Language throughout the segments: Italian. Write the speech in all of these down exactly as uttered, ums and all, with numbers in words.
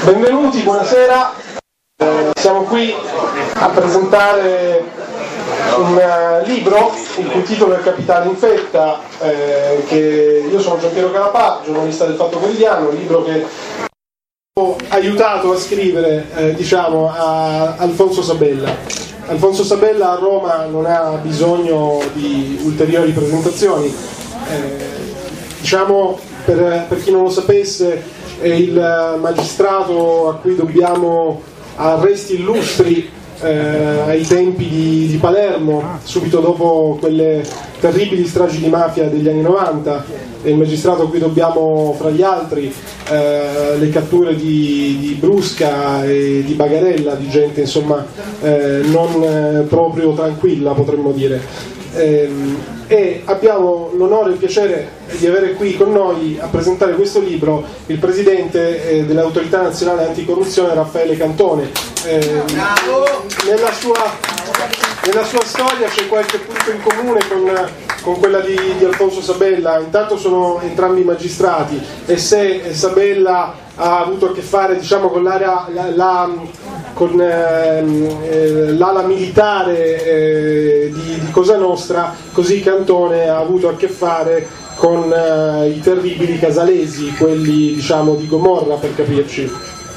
Benvenuti, buonasera. Eh, siamo qui a presentare un uh, libro il cui titolo è Capitale Infetta, eh, che io sono Giampiero Calapà, giornalista del Fatto Quotidiano, un libro che ho aiutato a scrivere eh, diciamo a Alfonso Sabella. Alfonso Sabella a Roma non ha bisogno di ulteriori presentazioni, eh, diciamo per, per chi non lo sapesse è il magistrato a cui dobbiamo arresti illustri eh, ai tempi di, di Palermo, subito dopo quelle terribili stragi di mafia degli anni novanta, è il magistrato a cui dobbiamo, fra gli altri, eh, le catture di, di Brusca e di Bagarella, di gente insomma eh, non eh, proprio tranquilla, potremmo dire. Eh, e abbiamo l'onore e il piacere di avere qui con noi a presentare questo libro il presidente eh, dell'Autorità Nazionale Anticorruzione, Raffaele Cantone. Eh, nella, sua, nella sua storia c'è qualche punto in comune con, con quella di, di Alfonso Sabella. Intanto sono entrambi magistrati e se Sabella ha avuto a che fare diciamo con l'area la, la, con eh, l'ala militare eh, di, di Cosa Nostra, così Cantone ha avuto a che fare con eh, i terribili casalesi, quelli diciamo di Gomorra, per capirci.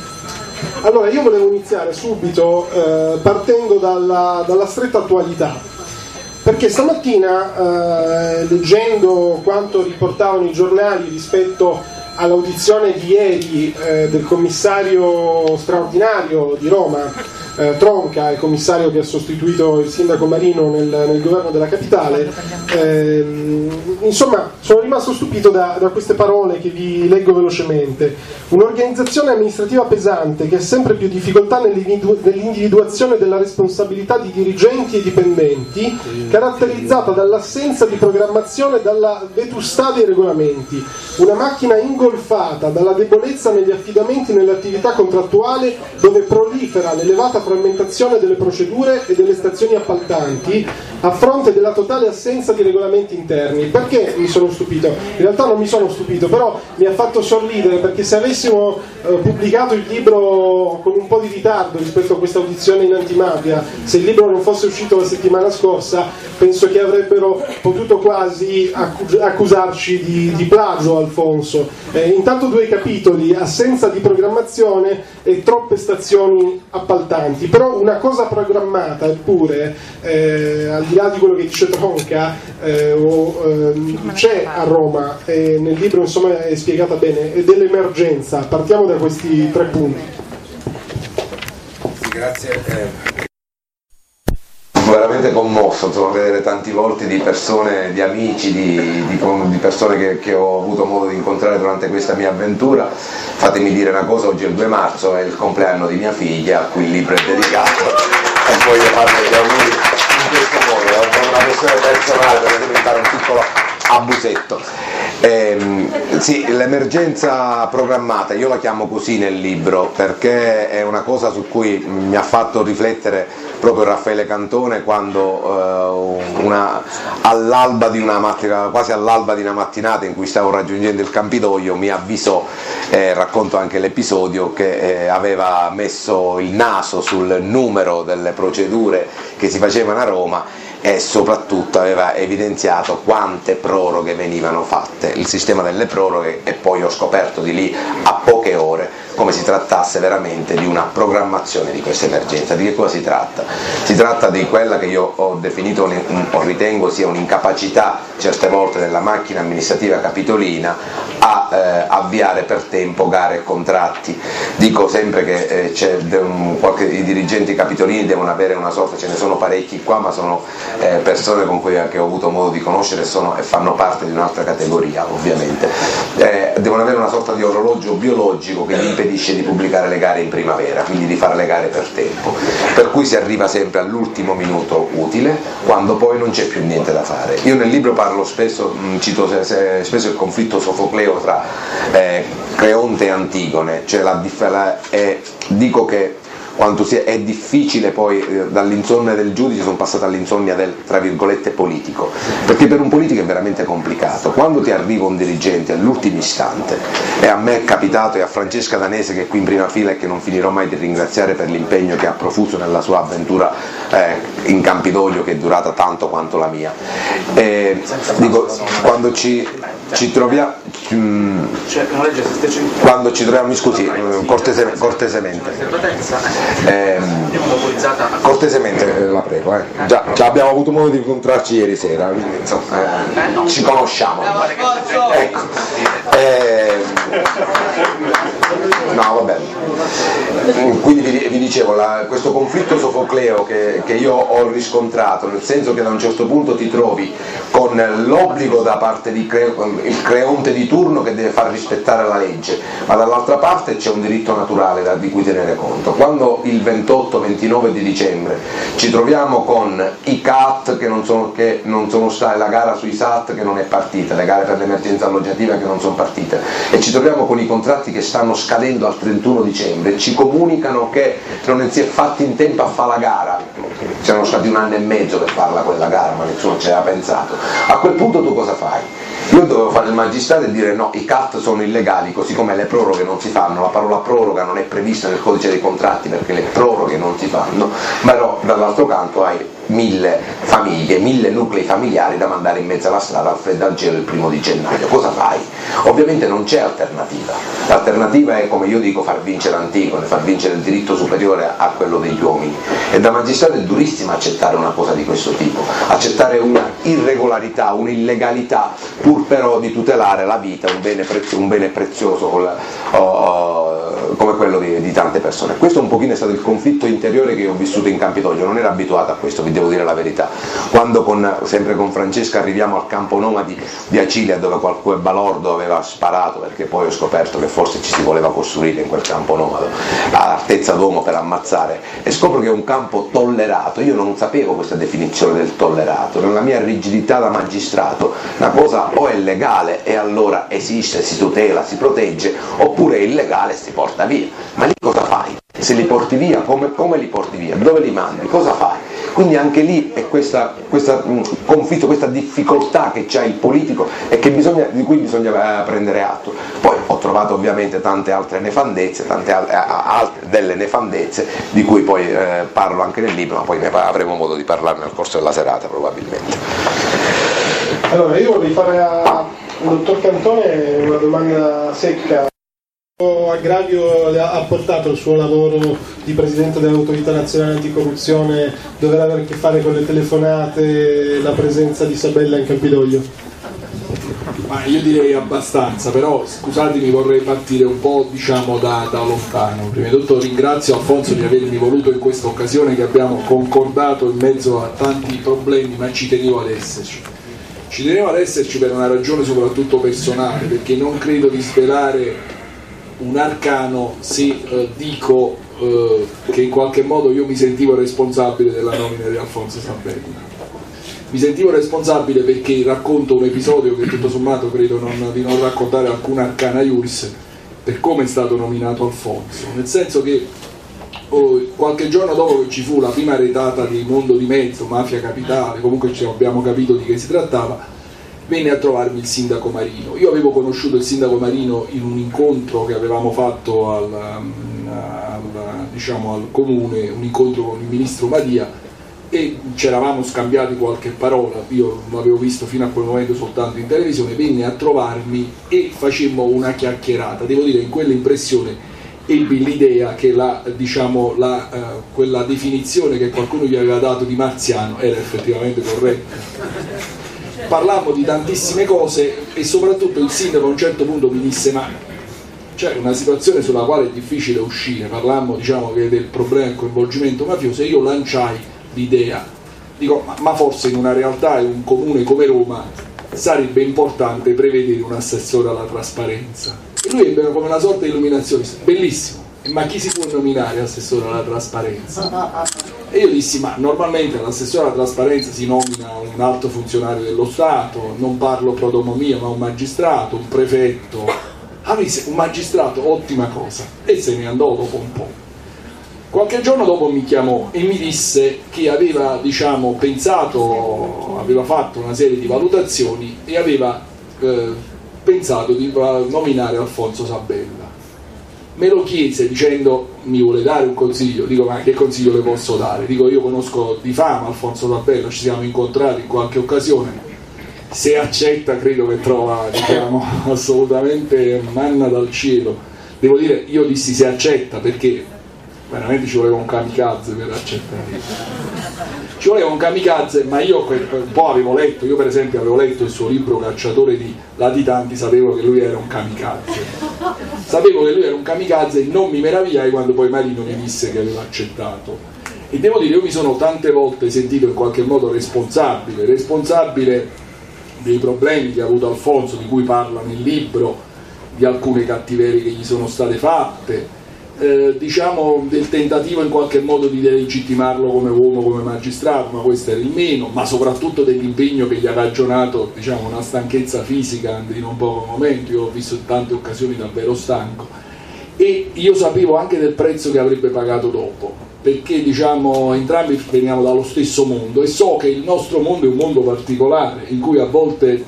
Allora io volevo iniziare subito eh, partendo dalla, dalla stretta attualità, perché stamattina eh, leggendo quanto riportavano i giornali rispetto all'audizione di ieri eh, del commissario straordinario di Roma, eh, Tronca, il commissario che ha sostituito il sindaco Marino nel, nel governo della capitale, eh, insomma sono rimasto stupito da, da queste parole che vi leggo velocemente. Un'organizzazione amministrativa pesante che ha sempre più difficoltà nell'individu- nell'individuazione della responsabilità di dirigenti e dipendenti, caratterizzata dall'assenza di programmazione e dalla vetustà dei regolamenti, una macchina ingolfata dalla debolezza negli affidamenti e nell'attività contrattuale, dove prolifera l'elevata frammentazione delle procedure e delle stazioni appaltanti a fronte della totale assenza di regolamenti interni. Perché mi sono stupito? In realtà non mi sono stupito, però mi ha fatto sorridere, perché se avessimo eh, pubblicato il libro con un po' di ritardo rispetto a questa audizione in antimafia, se il libro non fosse uscito la settimana scorsa, penso che avrebbero potuto quasi accus- accusarci di, di plagio, Alfonso. Eh, intanto due capitoli: assenza di programmazione e troppe stazioni appaltanti. Però una cosa programmata, eppure, eh, al di là di quello che dice Tronca, eh, o, eh, c'è a Roma, e nel libro insomma è spiegata bene, è dell'emergenza. Partiamo da questi tre punti. Sì, grazie. Eh. Veramente commosso insomma, vedere tanti volti di persone, di amici, di, di, di persone che, che ho avuto modo di incontrare durante questa mia avventura. Fatemi dire una cosa: oggi è il due marzo, è il compleanno di mia figlia, a cui il libro è dedicato e voglio farle gli auguri in questo modo, è una questione personale per diventare un piccolo abusetto. Eh, sì, l'emergenza programmata, io la chiamo così nel libro perché è una cosa su cui mi ha fatto riflettere proprio Raffaele Cantone quando eh, una, all'alba di una mattina, quasi all'alba di una mattinata in cui stavo raggiungendo il Campidoglio, mi avvisò, eh, racconto anche l'episodio, che eh, aveva messo il naso sul numero delle procedure che si facevano a Roma e soprattutto aveva evidenziato quante proroghe venivano fatte, il sistema delle proroghe, e poi ho scoperto di lì a poche ore come si trattasse veramente di una programmazione di questa emergenza. Di che cosa si tratta? Si tratta di quella che io ho definito, o ritengo sia un'incapacità certe volte della macchina amministrativa capitolina a eh, avviare per tempo gare e contratti. Dico sempre che eh, c'è un, qualche, i dirigenti capitolini devono avere una sorta, ce ne sono parecchi qua, ma sono eh, persone con cui che ho avuto modo di conoscere sono, e fanno parte di un'altra categoria ovviamente, eh, devono avere una sorta di orologio biologico che gli impedisce di pubblicare le gare in primavera, quindi di fare le gare per tempo, per cui si arriva sempre all'ultimo minuto utile, quando poi non c'è più niente da fare. Io nel libro parlo spesso, mh, cito se, se, spesso il conflitto sofocleo tra eh, Creonte e Antigone, cioè la, la, eh, dico che quanto sia, è difficile poi eh, dall'insonnia del giudice sono passato all'insonnia del, tra virgolette, politico, perché per un politico è veramente complicato. Quando ti arriva un dirigente all'ultimo istante, e a me è capitato, e a Francesca Danese che è qui in prima fila e che non finirò mai di ringraziare per l'impegno che ha profuso nella sua avventura eh, in Campidoglio, che è durata tanto quanto la mia, eh, dico, quando ci, ci troviamo mh, quando ci troviamo, mi scusi, cortese, cortesemente eh, cortesemente la prego, eh. già, già abbiamo avuto modo di incontrarci ieri sera, quindi insomma, eh, ci conosciamo, ecco. eh, no va bene, quindi vi, vi dicevo, la, questo conflitto sofocleo che, che io ho riscontrato, nel senso che da un certo punto ti trovi con l'obbligo da parte di cre, il creonte di turno che deve far rispettare la legge, ma dall'altra parte c'è un diritto naturale da, di cui tenere conto. Quando il ventotto ventinove di dicembre ci troviamo con i C A T che non sono, che non sono state, la gara sui S A T che non è partita, le gare per l'emergenza alloggiativa che non sono partite, e ci troviamo con i contratti che stanno scadendo al trentuno dicembre, ci comunicano che non si è fatto in tempo a fare la gara, c'erano stati un anno e mezzo per farla quella gara, ma nessuno ci aveva pensato. A quel punto tu cosa fai? Io dovevo fare il magistrato e dire no, i C A T sono illegali, così come le proroghe non si fanno, la parola proroga non è prevista nel codice dei contratti perché le proroghe non si fanno, però dall'altro canto hai mille famiglie, mille nuclei familiari da mandare in mezzo alla strada al freddo al gelo il primo di gennaio. Cosa fai? Ovviamente non c'è alternativa, l'alternativa è, come io dico, far vincere Antigone, far vincere il diritto superiore a quello degli uomini, e da magistrato è durissimo accettare una cosa di questo tipo, accettare una irregolarità, un'illegalità, pur però di tutelare la vita, un bene, prezio, un bene prezioso oh, oh, come quello di, di tante persone. Questo un pochino è stato il conflitto interiore che ho vissuto in Campidoglio, non ero abituato a questo, vi devo dire la verità. Quando con, sempre con Francesca arriviamo al campo nomadi di Acilia, dove qualche balordo aveva sparato, perché poi ho scoperto che forse ci si voleva costruire in quel campo nomado all'altezza d'uomo per ammazzare, e scopro che è un campo tollerato. Io non sapevo questa definizione del tollerato, nella mia rigidità da magistrato una cosa o è legale e allora esiste, si tutela, si protegge, oppure è illegale e si porta via. Ma lì cosa fai? Se li porti via, come, come li porti via? Dove li mandi? Cosa fai? Quindi anche lì è questa, questa mh, conflitto, questa difficoltà che c'ha il politico e che bisogna, di cui bisogna eh, prendere atto. Poi ho trovato ovviamente tante altre nefandezze, tante altre, altre delle nefandezze di cui poi eh, parlo anche nel libro, ma poi ne avremo modo di parlarne nel corso della serata probabilmente. Allora io vorrei fare al dottor Cantone una domanda secca. Aggravio ha portato il suo lavoro di presidente dell'autorità nazionale anticorruzione dover avere a che fare con le telefonate, la presenza di Sabella in Campidoglio? Ma io direi abbastanza, però scusatemi, vorrei partire un po' diciamo da, da lontano. Prima di tutto ringrazio Alfonso di avermi voluto in questa occasione che abbiamo concordato in mezzo a tanti problemi, ma ci tenevo ad esserci. Ci tenevo ad esserci per una ragione soprattutto personale, perché non credo di svelare un arcano se eh, dico eh, che in qualche modo io mi sentivo responsabile della nomina di Alfonso Sabella. Mi sentivo responsabile perché racconto un episodio che tutto sommato credo non, di non raccontare alcuna arcana iuris per come è stato nominato Alfonso, nel senso che oh, qualche giorno dopo che ci fu la prima retata di Mondo di Mezzo, Mafia Capitale, comunque ci abbiamo capito di che si trattava, venne a trovarmi il sindaco Marino. Io avevo conosciuto il sindaco Marino in un incontro che avevamo fatto al, al, diciamo, al comune, un incontro con il ministro Madia, e ci eravamo scambiati qualche parola. Io l'avevo visto fino a quel momento soltanto in televisione, venne a trovarmi e facemmo una chiacchierata. Devo dire, in quell'impressione ebbi l'idea che la, diciamo, la, uh, quella definizione che qualcuno gli aveva dato di marziano era effettivamente corretta. Parlammo di tantissime cose e soprattutto il sindaco a un certo punto mi disse: ma c'è una situazione sulla quale è difficile uscire. Parlammo, diciamo, che del problema del coinvolgimento mafioso, e io lanciai l'idea, dico, ma, ma forse in una realtà, in un comune come Roma, sarebbe importante prevedere un assessore alla trasparenza. E lui ebbe come una sorta di illuminazione, bellissimo, ma chi si può nominare assessore alla trasparenza? E io dissi: ma normalmente all'assessore alla trasparenza si nomina un alto funzionario dello Stato, non parlo pro domo mio, ma un magistrato, un prefetto. Ah, un magistrato, ottima cosa. E se ne andò dopo un po'. Qualche giorno dopo mi chiamò e mi disse che aveva, diciamo, pensato, aveva fatto una serie di valutazioni e aveva eh, pensato di nominare Alfonso Sabella. Me lo chiese dicendo: mi vuole dare un consiglio? Dico: ma che consiglio le posso dare? Dico: io conosco di fama Alfonso Sabella, ci siamo incontrati in qualche occasione, se accetta credo che trova, diciamo, assolutamente manna dal cielo. Devo dire, io dissi se accetta perché veramente ci voleva un kamikaze per accettare, ci voleva un kamikaze, ma io un po' avevo letto, io per esempio avevo letto il suo libro Cacciatore di latitanti, sapevo che lui era un kamikaze, sapevo che lui era un kamikaze e non mi meravigliai quando poi Marino mi disse che aveva accettato. E devo dire, io mi sono tante volte sentito in qualche modo responsabile, responsabile dei problemi che ha avuto Alfonso, di cui parla nel libro, di alcune cattiverie che gli sono state fatte, Eh, diciamo del tentativo in qualche modo di delegittimarlo come uomo, come magistrato, ma questo era il meno, ma soprattutto dell'impegno che gli ha ragionato, diciamo, una stanchezza fisica in un poco momento. Io ho visto in tante occasioni davvero stanco e io sapevo anche del prezzo che avrebbe pagato dopo, perché diciamo entrambi veniamo dallo stesso mondo e so che il nostro mondo è un mondo particolare in cui a volte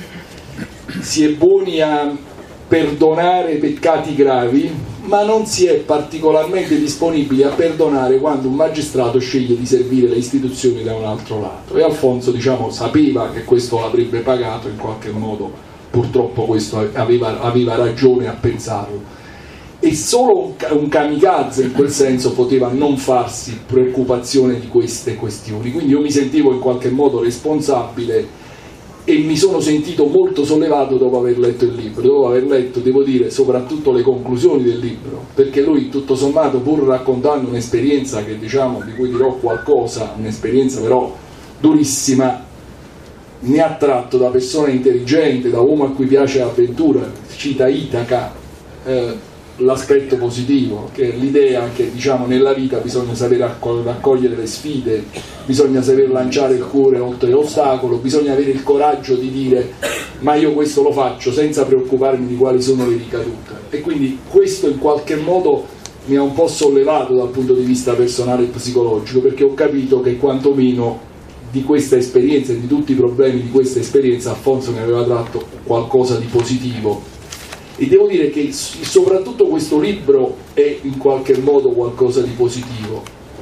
si è buoni a perdonare peccati gravi, ma non si è particolarmente disponibili a perdonare quando un magistrato sceglie di servire le istituzioni da un altro lato. E Alfonso, diciamo, sapeva che questo l'avrebbe pagato in qualche modo, purtroppo questo aveva, aveva ragione a pensarlo. E solo un, un kamikaze in quel senso poteva non farsi preoccupazione di queste questioni. Quindi io mi sentivo in qualche modo responsabile e mi sono sentito molto sollevato dopo aver letto il libro, dopo aver letto, devo dire, soprattutto le conclusioni del libro, perché lui tutto sommato, pur raccontando un'esperienza che, diciamo, di cui dirò qualcosa, un'esperienza però durissima, ne ha tratto da persona intelligente, da uomo a cui piace l'avventura, cita Itaca, eh, l'aspetto positivo, che è l'idea che, diciamo, nella vita bisogna sapere raccogliere le sfide, bisogna saper lanciare il cuore oltre l'ostacolo, bisogna avere il coraggio di dire ma io questo lo faccio senza preoccuparmi di quali sono le ricadute. E quindi questo in qualche modo mi ha un po' sollevato dal punto di vista personale e psicologico, perché ho capito che quantomeno di questa esperienza e di tutti i problemi di questa esperienza Alfonso ne aveva tratto qualcosa di positivo. E devo dire che soprattutto questo libro è in qualche modo qualcosa di positivo.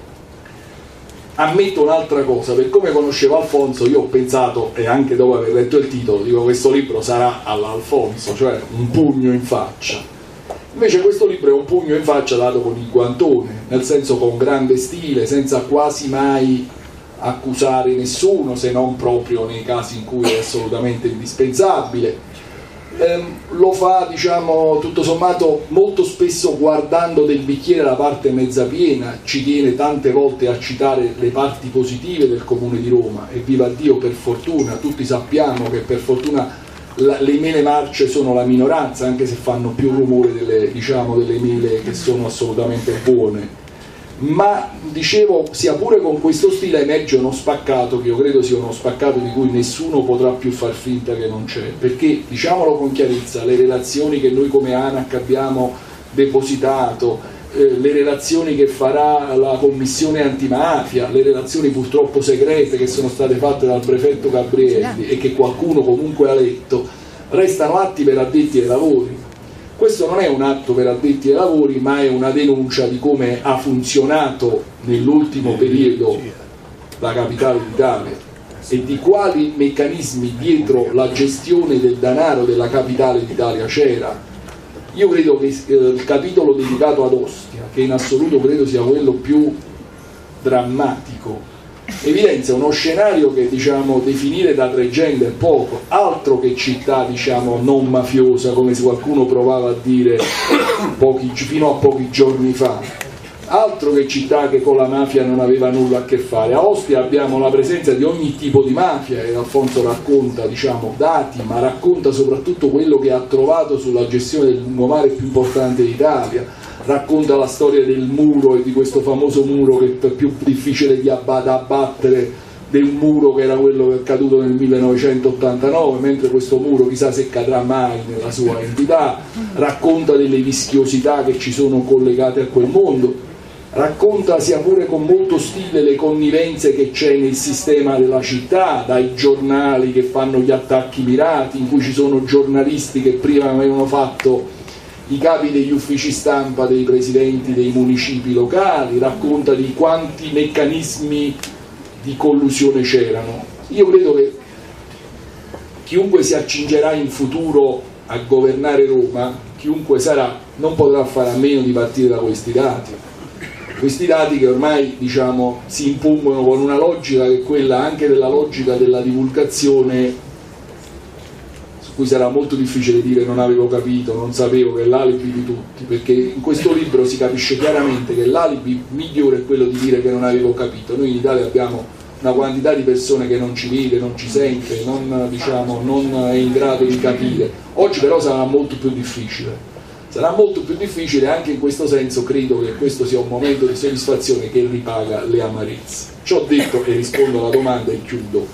Ammetto un'altra cosa: per come conoscevo Alfonso io ho pensato, e anche dopo aver letto il titolo, dico questo libro sarà all'Alfonso, cioè un pugno in faccia. Invece questo libro è un pugno in faccia dato con il guantone, nel senso con grande stile, senza quasi mai accusare nessuno, se non proprio nei casi in cui è assolutamente indispensabile. Eh, lo fa, diciamo, tutto sommato molto spesso guardando del bicchiere la parte mezza piena, ci tiene tante volte a citare le parti positive del Comune di Roma, e viva Dio, per fortuna, tutti sappiamo che per fortuna la, le mele marce sono la minoranza, anche se fanno più rumore delle, diciamo, delle mele che sono assolutamente buone. Ma dicevo, sia pure con questo stile emerge uno spaccato che io credo sia uno spaccato di cui nessuno potrà più far finta che non c'è, perché, diciamolo con chiarezza, le relazioni che noi come ANAC abbiamo depositato, eh, le relazioni che farà la commissione antimafia, le relazioni purtroppo segrete che sono state fatte dal prefetto Gabrielli e che qualcuno comunque ha letto, restano atti per addetti ai lavori. Questo non è un atto per addetti ai lavori, ma è una denuncia di come ha funzionato nell'ultimo periodo la capitale d'Italia e di quali meccanismi dietro la gestione del denaro della capitale d'Italia c'era. Io credo che eh, il capitolo dedicato ad Ostia, che in assoluto credo sia quello più drammatico, evidenzia uno scenario che, diciamo, definire da tregenda è poco, altro che città, diciamo, non mafiosa, come qualcuno provava a dire pochi, fino a pochi giorni fa, altro che città che con la mafia non aveva nulla a che fare. A Ostia abbiamo la presenza di ogni tipo di mafia e Alfonso racconta, diciamo, dati, ma racconta soprattutto quello che ha trovato sulla gestione del lungomare più importante d'Italia. Racconta la storia del muro e di questo famoso muro che è più difficile di abba- da abbattere del muro che era quello che è caduto nel millenovecentottantanove, mentre questo muro chissà se cadrà mai nella sua entità. Racconta delle vischiosità che ci sono collegate a quel mondo. racconta sia pure con molto stile le connivenze che c'è nel sistema della città, dai giornali che fanno gli attacchi mirati, in cui ci sono giornalisti che prima avevano fatto i capi degli uffici stampa dei presidenti dei municipi locali, racconta di quanti meccanismi di collusione c'erano. Io credo che chiunque si accingerà in futuro a governare Roma, chiunque sarà, non potrà fare a meno di partire da questi dati. Questi dati che ormai, diciamo, si impongono con una logica che è quella anche della logica della divulgazione, su cui sarà molto difficile dire non avevo capito, non sapevo, che è l'alibi di tutti, perché in questo libro si capisce chiaramente che l'alibi migliore è quello di dire che non avevo capito. Noi in Italia abbiamo una quantità di persone che non ci vede, non ci sente, non, diciamo, non è in grado di capire. Oggi però sarà molto più difficile. Sarà molto più difficile, anche in questo senso credo che questo sia un momento di soddisfazione che ripaga le amarezze. Ciò detto, e rispondo alla domanda e chiudo,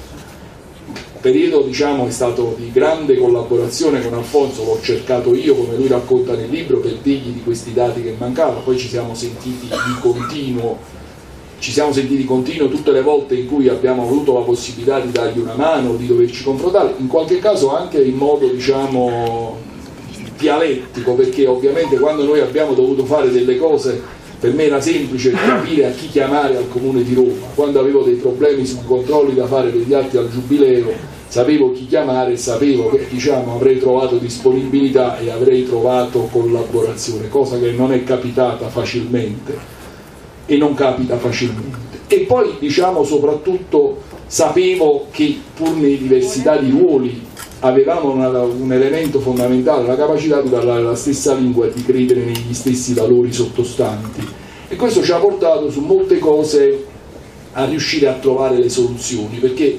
il periodo, diciamo, è stato di grande collaborazione con Alfonso, l'ho cercato io, come lui racconta nel libro, per dirgli di questi dati che mancavano, poi ci siamo sentiti di continuo, ci siamo sentiti continuo tutte le volte in cui abbiamo avuto la possibilità di dargli una mano, di doverci confrontare, in qualche caso anche in modo, diciamo, dialettico, perché ovviamente quando noi abbiamo dovuto fare delle cose, per me era semplice capire a chi chiamare al Comune di Roma. Quando avevo dei problemi sui controlli da fare per gli atti al Giubileo, sapevo chi chiamare e sapevo che, diciamo, avrei trovato disponibilità e avrei trovato collaborazione, cosa che non è capitata facilmente e non capita facilmente. E poi, diciamo, soprattutto sapevo che pur nei diversità di ruoli avevamo una, un elemento fondamentale, la capacità di parlare la stessa lingua e di credere negli stessi valori sottostanti, e questo ci ha portato su molte cose a riuscire a trovare le soluzioni, perché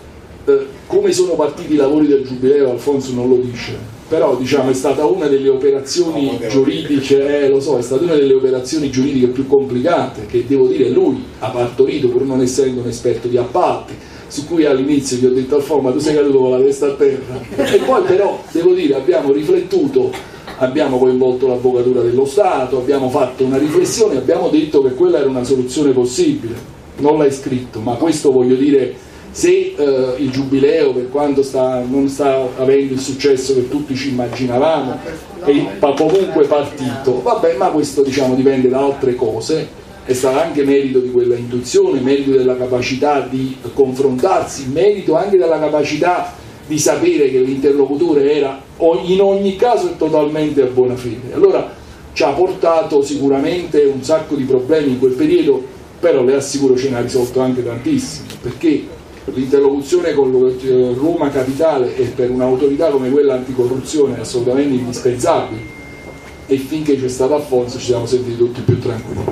eh, come sono partiti i lavori del Giubileo Alfonso non lo dice, però, diciamo, è stata una delle operazioni giuridiche, eh, lo so, è stata una delle operazioni giuridiche più complicate, che devo dire lui ha partorito, pur non essendo un esperto di appalti, su cui all'inizio gli ho detto Alfonso, ma tu sei caduto con la testa a terra, e poi però devo dire abbiamo riflettuto, abbiamo coinvolto l'avvocatura dello Stato, abbiamo fatto una riflessione, abbiamo detto che quella era una soluzione possibile. Non l'hai scritto, ma questo, voglio dire, se eh, il Giubileo, per quanto sta, non sta avendo il successo che tutti ci immaginavamo, è comunque partito, vabbè, ma questo, diciamo, dipende da altre cose. È stato anche merito di quella intuizione, merito della capacità di confrontarsi, merito anche della capacità di sapere che l'interlocutore era in ogni caso totalmente a buona fede. Allora ci ha portato sicuramente un sacco di problemi in quel periodo, però le assicuro ce ne ha risolto anche tantissimi, perché l'interlocuzione con Roma Capitale e per un'autorità come quella anticorruzione è assolutamente indispensabile, e finché c'è stato Alfonso ci siamo sentiti tutti più tranquilli.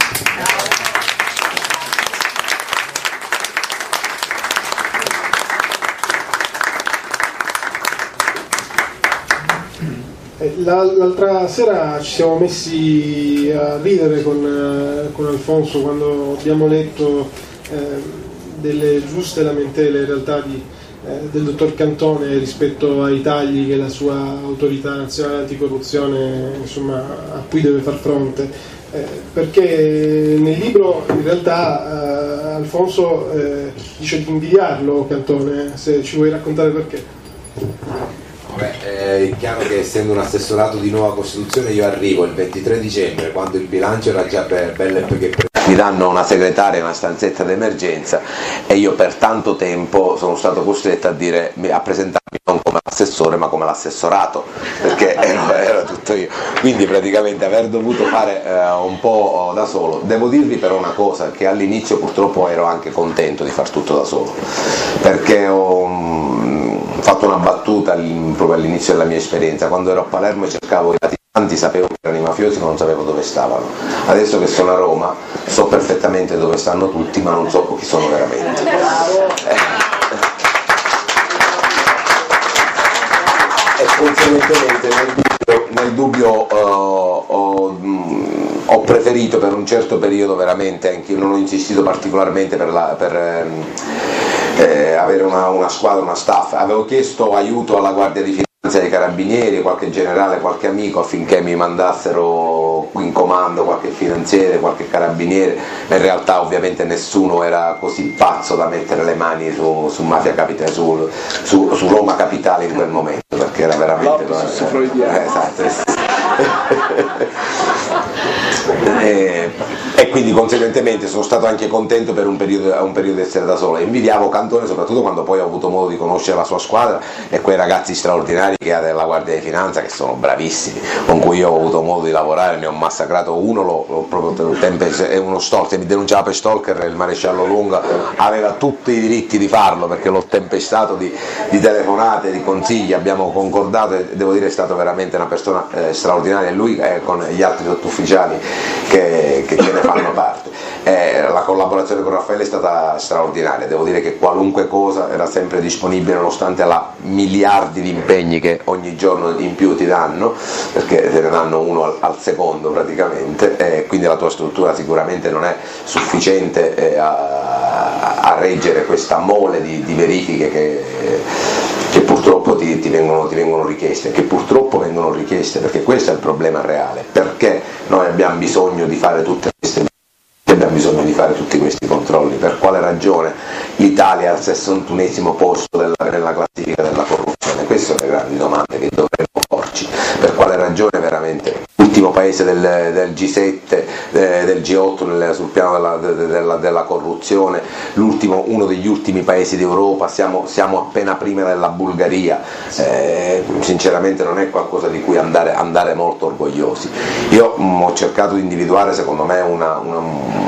L'altra sera ci siamo messi a ridere con, con Alfonso quando abbiamo letto eh, delle giuste lamentele in realtà di, eh, del dottor Cantone rispetto ai tagli che la sua autorità nazionale anticorruzione, insomma, a cui deve far fronte, eh, perché nel libro in realtà eh, Alfonso eh, dice di invidiarlo Cantone, se ci vuoi raccontare perché. Beh, è chiaro che essendo un assessorato di nuova Costituzione io arrivo il ventitré dicembre, quando il bilancio era già be- bello e che mi danno una segretaria, una stanzetta d'emergenza, e io per tanto tempo sono stato costretto a dire, a presentarmi non come assessore ma come l'assessorato, perché ero, ero tutto io, quindi praticamente aver dovuto fare eh, un po' da solo. Devo dirvi però una cosa, che all'inizio purtroppo ero anche contento di far tutto da solo, perché ho Ho fatto una battuta proprio all'inizio della mia esperienza, quando ero a Palermo e cercavo i latitanti, sapevo che erano i mafiosi ma non sapevo dove stavano. Adesso che sono a Roma so perfettamente dove stanno tutti, ma non so chi sono veramente. E conseguentemente nel dubbio, nel dubbio uh, ho, ho preferito per un certo periodo veramente, anche io non ho insistito particolarmente per, la, per ehm, eh, avere una, una squadra, una staff. Avevo chiesto aiuto alla Guardia di Finanza finanza dei carabinieri, qualche generale, qualche amico affinché mi mandassero in comando qualche finanziere, qualche carabiniere, ma in realtà ovviamente nessuno era così pazzo da mettere le mani su, su Mafia Capitale, su, su, su Roma Capitale in quel momento, perché era veramente eh, esatto. e, e quindi conseguentemente sono stato anche contento per un periodo, un periodo di essere da solo. Invidiavo Cantone soprattutto quando poi ho avuto modo di conoscere la sua squadra e quei ragazzi straordinari che ha della Guardia di Finanza, che sono bravissimi, con cui io ho avuto modo di lavorare. Ne ho massacrato uno, lo, lo, proprio è uno stalker, mi denunciava per stalker, il maresciallo Lunga aveva tutti i diritti di farlo perché l'ho tempestato di, di telefonate, di consigli, abbiamo concordato e devo dire è stato veramente una persona eh, straordinaria, e lui eh, con gli altri sottufficiali che, che, che ne fanno parte. Eh, la collaborazione con Raffaele è stata straordinaria, devo dire che qualunque cosa era sempre disponibile nonostante la miliardi di impegni che ogni giorno in più ti danno, perché te ne danno uno al, al secondo praticamente, e quindi la tua struttura sicuramente non è sufficiente eh, a, a reggere questa mole di, di verifiche che, che purtroppo ti, ti, vengono, ti vengono richieste, che purtroppo vengono richieste, perché questo è il problema reale, perché noi abbiamo bisogno di fare tutte queste abbiamo bisogno di fare tutti questi controlli, per quale ragione l'Italia è al sessantunesimo posto della, nella classifica della corruzione? Queste sono le grandi domande che dovremmo porci, per quale ragione veramente l'ultimo paese del, del G sette, eh, del G otto nel, sul piano della, della, della corruzione, l'ultimo, uno degli ultimi paesi d'Europa, siamo, siamo appena prima della Bulgaria, eh, sinceramente non è qualcosa di cui andare, andare molto orgogliosi. Io mh, ho cercato di individuare secondo me una, una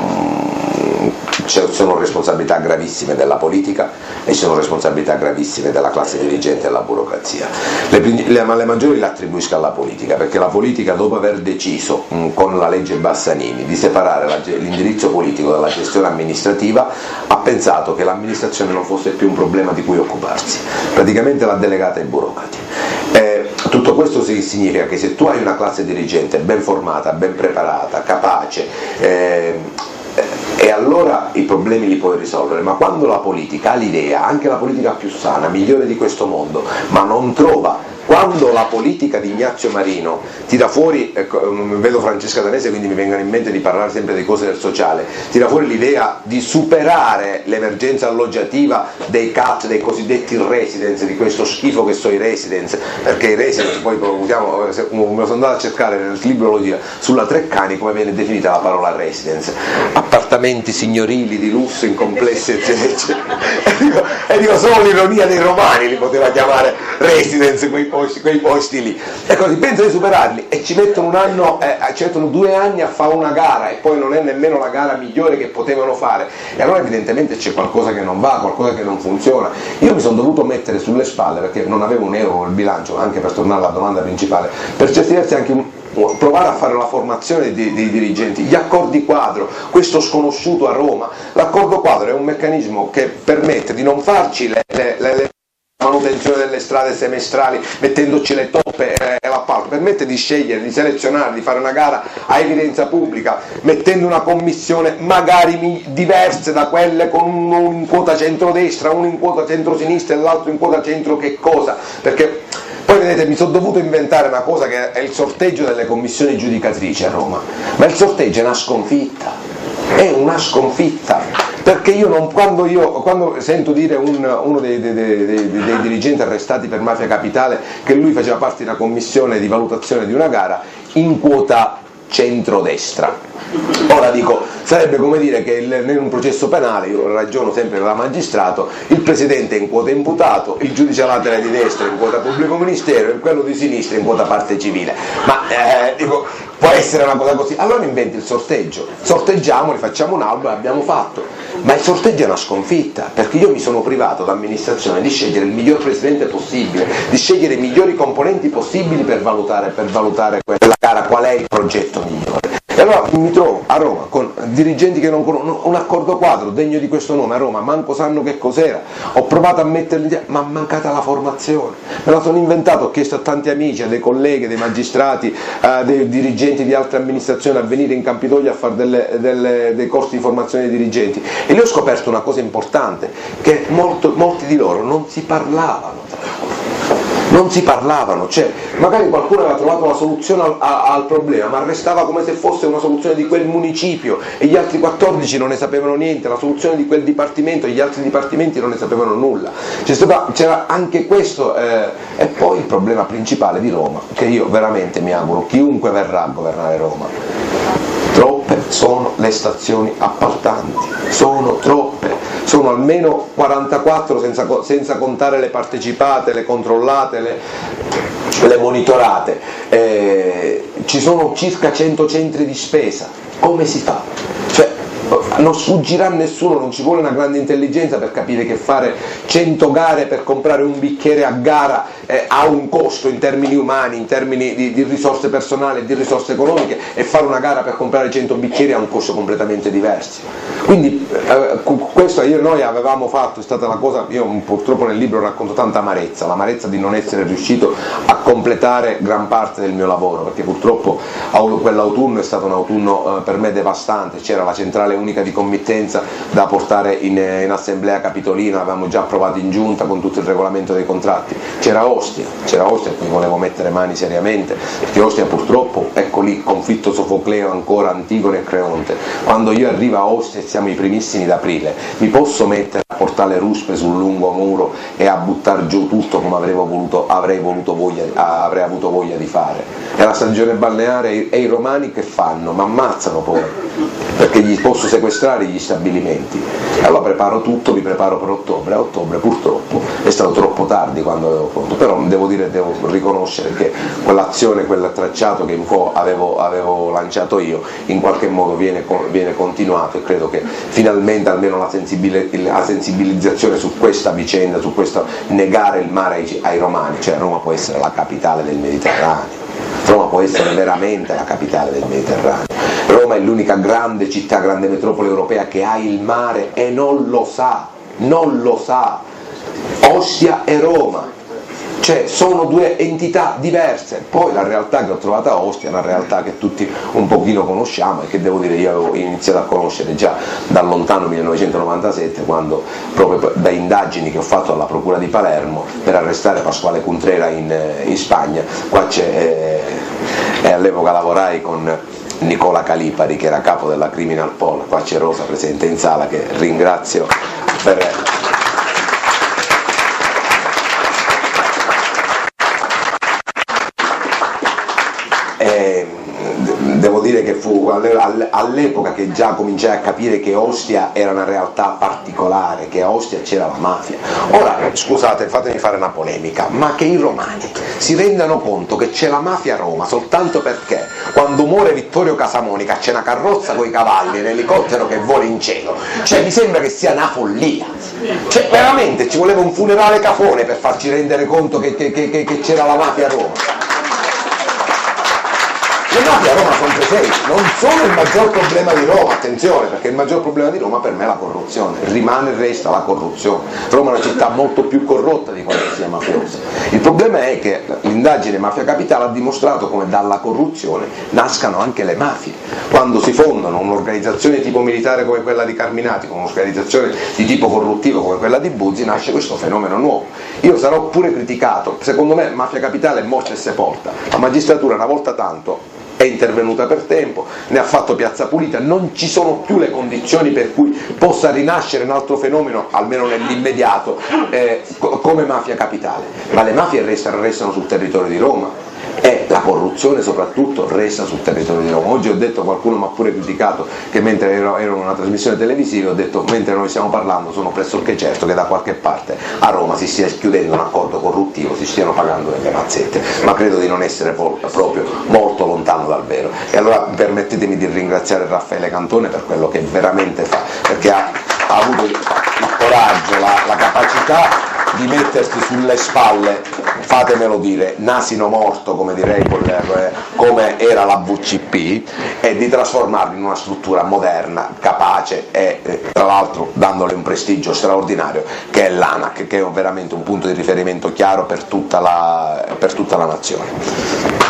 ci sono responsabilità gravissime della politica e ci sono responsabilità gravissime della classe dirigente e della burocrazia. Le, le, ma le maggiori le attribuisco alla politica, perché la politica, dopo aver deciso mh, con la legge Bassanini di separare la, l'indirizzo politico dalla gestione amministrativa, ha pensato che l'amministrazione non fosse più un problema di cui occuparsi, praticamente l'ha delegata ai burocrati. Eh, tutto questo significa che se tu hai una classe dirigente ben formata, ben preparata, capace, eh, e allora i problemi li puoi risolvere, ma quando la politica ha l'idea, anche la politica più sana, migliore di questo mondo, ma non trova, quando la politica di Ignazio Marino tira fuori, ecco, vedo Francesca Danese quindi mi vengono in mente di parlare sempre di cose del sociale, tira fuori l'idea di superare l'emergenza alloggiativa dei C A T, dei cosiddetti residence, di questo schifo che sono i residence, perché i residence poi usiamo, me lo sono andato a cercare nel libro, lo dico, sulla Treccani come viene definita la parola residence, appartamenti signorili di lusso in complessi eccetera eccetera, e dico, e dico solo l'ironia dei romani li poteva chiamare residence quei posti, quei posti lì, e così pensano di superarli e ci mettono un anno, eh, ci mettono due anni a fare una gara e poi non è nemmeno la gara migliore che potevano fare, e allora evidentemente c'è qualcosa che non va, qualcosa che non funziona. Io mi sono dovuto mettere sulle spalle, perché non avevo un euro nel bilancio, anche per tornare alla domanda principale, per certi versi anche un provare a fare la formazione dei, dei dirigenti, gli accordi quadro, questo sconosciuto a Roma. L'accordo quadro è un meccanismo che permette di non farci le, le, le, le manutenzione delle strade semestrali mettendoci le toppe e eh, l'appalto, permette di scegliere, di selezionare, di fare una gara a evidenza pubblica mettendo una commissione magari diverse da quelle con uno in quota centrodestra, uno in quota centrosinistra e l'altro in quota centro che cosa, perché poi vedete mi sono dovuto inventare una cosa che è il sorteggio delle commissioni giudicatrici a Roma, ma il sorteggio è una sconfitta, è una sconfitta, perché io non, quando, io, quando sento dire un, uno dei, dei, dei, dei, dei dirigenti arrestati per Mafia Capitale che lui faceva parte di una commissione di valutazione di una gara in quota centrodestra, ora dico, sarebbe come dire che il, in un processo penale, io ragiono sempre da magistrato, il presidente è in quota imputato, il giudice laterale di destra in quota pubblico ministero e quello di sinistra in quota parte civile, ma eh, dico, può essere una cosa così, allora inventi il sorteggio, sorteggiamo, facciamo un albo e abbiamo fatto, ma il sorteggio è una sconfitta, perché io mi sono privato da amministrazione di scegliere il miglior presidente possibile, di scegliere i migliori componenti possibili per valutare, per valutare quella gara, qual è il progetto migliore. E allora mi trovo a Roma con dirigenti che non conoscono un accordo quadro degno di questo nome, a Roma manco sanno che cos'era, ho provato a metterli, ma è mancata la formazione, me la sono inventato, ho chiesto a tanti amici, a dei colleghi, dei magistrati, a dei dirigenti di altre amministrazioni a venire in Campidoglio a fare delle, delle, dei corsi di formazione dei dirigenti, e lì ho scoperto una cosa importante, che molto, molti di loro non si parlavano tra loro. non si parlavano, cioè magari qualcuno aveva trovato la soluzione al, a, al problema, ma restava come se fosse una soluzione di quel municipio e gli altri quattordici non ne sapevano niente, la soluzione di quel dipartimento e gli altri dipartimenti non ne sapevano nulla. C'è stata, c'era anche questo eh, e poi il problema principale di Roma, che io veramente mi auguro chiunque verrà a governare Roma, troppe sono le stazioni appaltanti, sono troppe, sono almeno quarantaquattro senza, senza contare le partecipate, le controllate, le, le monitorate, eh, ci sono circa cento centri di spesa, come si fa? Cioè, non sfuggirà a nessuno, non ci vuole una grande intelligenza per capire che fare cento gare per comprare un bicchiere a gara eh, ha un costo in termini umani, in termini di, di risorse personali e di risorse economiche, e fare una gara per comprare cento bicchieri ha un costo completamente diverso. Quindi eh, questo io, noi avevamo fatto, è stata una cosa, io purtroppo nel libro racconto tanta amarezza, l'amarezza di non essere riuscito a completare gran parte del mio lavoro, perché purtroppo quell'autunno è stato un autunno eh, per me devastante, c'era la centrale unica di committenza da portare in, in assemblea capitolina, avevamo già approvato in giunta con tutto il regolamento dei contratti, c'era Ostia, c'era Ostia che volevo mettere mani seriamente, perché Ostia purtroppo, ecco lì, conflitto sofocleo ancora, Antigone e Creonte, quando io arrivo a Ostia e siamo i primissimi d'aprile, mi posso mettere a portare le ruspe sul lungomuro e a buttare giù tutto come avrei voluto, avrei, voluto voglia, avrei avuto voglia di fare? È la stagione balneare e i romani che fanno? Ma ammazzano poi, perché gli posso sequestrare gli stabilimenti. E allora preparo tutto, mi preparo per ottobre. A ottobre purtroppo è stato troppo tardi quando avevo pronto, però devo dire, devo riconoscere che quell'azione, quel tracciato che un po' avevo, avevo lanciato io, in qualche modo viene, viene continuato, e credo che finalmente almeno la, la sensibilizzazione su questa vicenda, su questo negare il mare ai, ai romani, cioè Roma può essere la capitale del Mediterraneo, Roma può essere veramente la capitale del Mediterraneo. Roma è l'unica grande città, grande metropoli europea che ha il mare e non lo sa, non lo sa. Ostia e Roma, cioè sono due entità diverse. Poi la realtà che ho trovato a Ostia è una realtà che tutti un pochino conosciamo e che devo dire io avevo iniziato a conoscere già dal lontano millenovecentonovantasette, quando proprio da indagini che ho fatto alla Procura di Palermo per arrestare Pasquale Cuntrera in, in Spagna, qua c'è, eh, e all'epoca lavorai con Nicola Calipari che era capo della Criminal Pol, qua c'è Rosa presente in sala che ringrazio per... Eh, devo dire che fu all'epoca che già cominciai a capire che Ostia era una realtà particolare, che a Ostia c'era la mafia. Ora, scusate, fatemi fare una polemica, ma che i romani si rendano conto che c'è la mafia a Roma soltanto perché quando muore Vittorio Casamonica c'è una carrozza con i cavalli, l'elicottero che vola in cielo, cioè mi sembra che sia una follia, cioè veramente ci voleva un funerale cafone per farci rendere conto che, che, che, che c'era la mafia a Roma. Le mafie a Roma sono presenti, non sono il maggior problema di Roma, attenzione, perché il maggior problema di Roma per me è la corruzione, rimane e resta la corruzione. Roma è una città molto più corrotta di quanto sia mafiosa. Il problema è che l'indagine Mafia Capitale ha dimostrato come dalla corruzione nascano anche le mafie. Quando si fondano un'organizzazione tipo militare come quella di Carminati, con un'organizzazione di tipo corruttivo come quella di Buzzi, nasce questo fenomeno nuovo. Io sarò pure criticato, secondo me Mafia Capitale è morta e sepolta, la magistratura una volta tanto è intervenuta per tempo, ne ha fatto piazza pulita, non ci sono più le condizioni per cui possa rinascere un altro fenomeno, almeno nell'immediato, eh, come Mafia Capitale, ma le mafie restano, restano sul territorio di Roma e la corruzione soprattutto resta sul territorio di Roma. Oggi ho detto, qualcuno mi ha pure criticato che mentre ero, ero in una trasmissione televisiva ho detto mentre noi stiamo parlando sono pressoché certo che da qualche parte a Roma si stia chiudendo un accordo corruttivo, si stiano pagando delle mazzette, ma credo di non essere proprio molto lontano dal vero. E allora permettetemi di ringraziare Raffaele Cantone per quello che veramente fa, perché ha, ha avuto il, il coraggio, la, la capacità di mettersi sulle spalle, fatemelo dire, nasino morto, come direi, come era la V C P, e di trasformarlo in una struttura moderna, capace e tra l'altro dandole un prestigio straordinario, che è l'ANAC, che è veramente un punto di riferimento chiaro per tutta la, per tutta la nazione.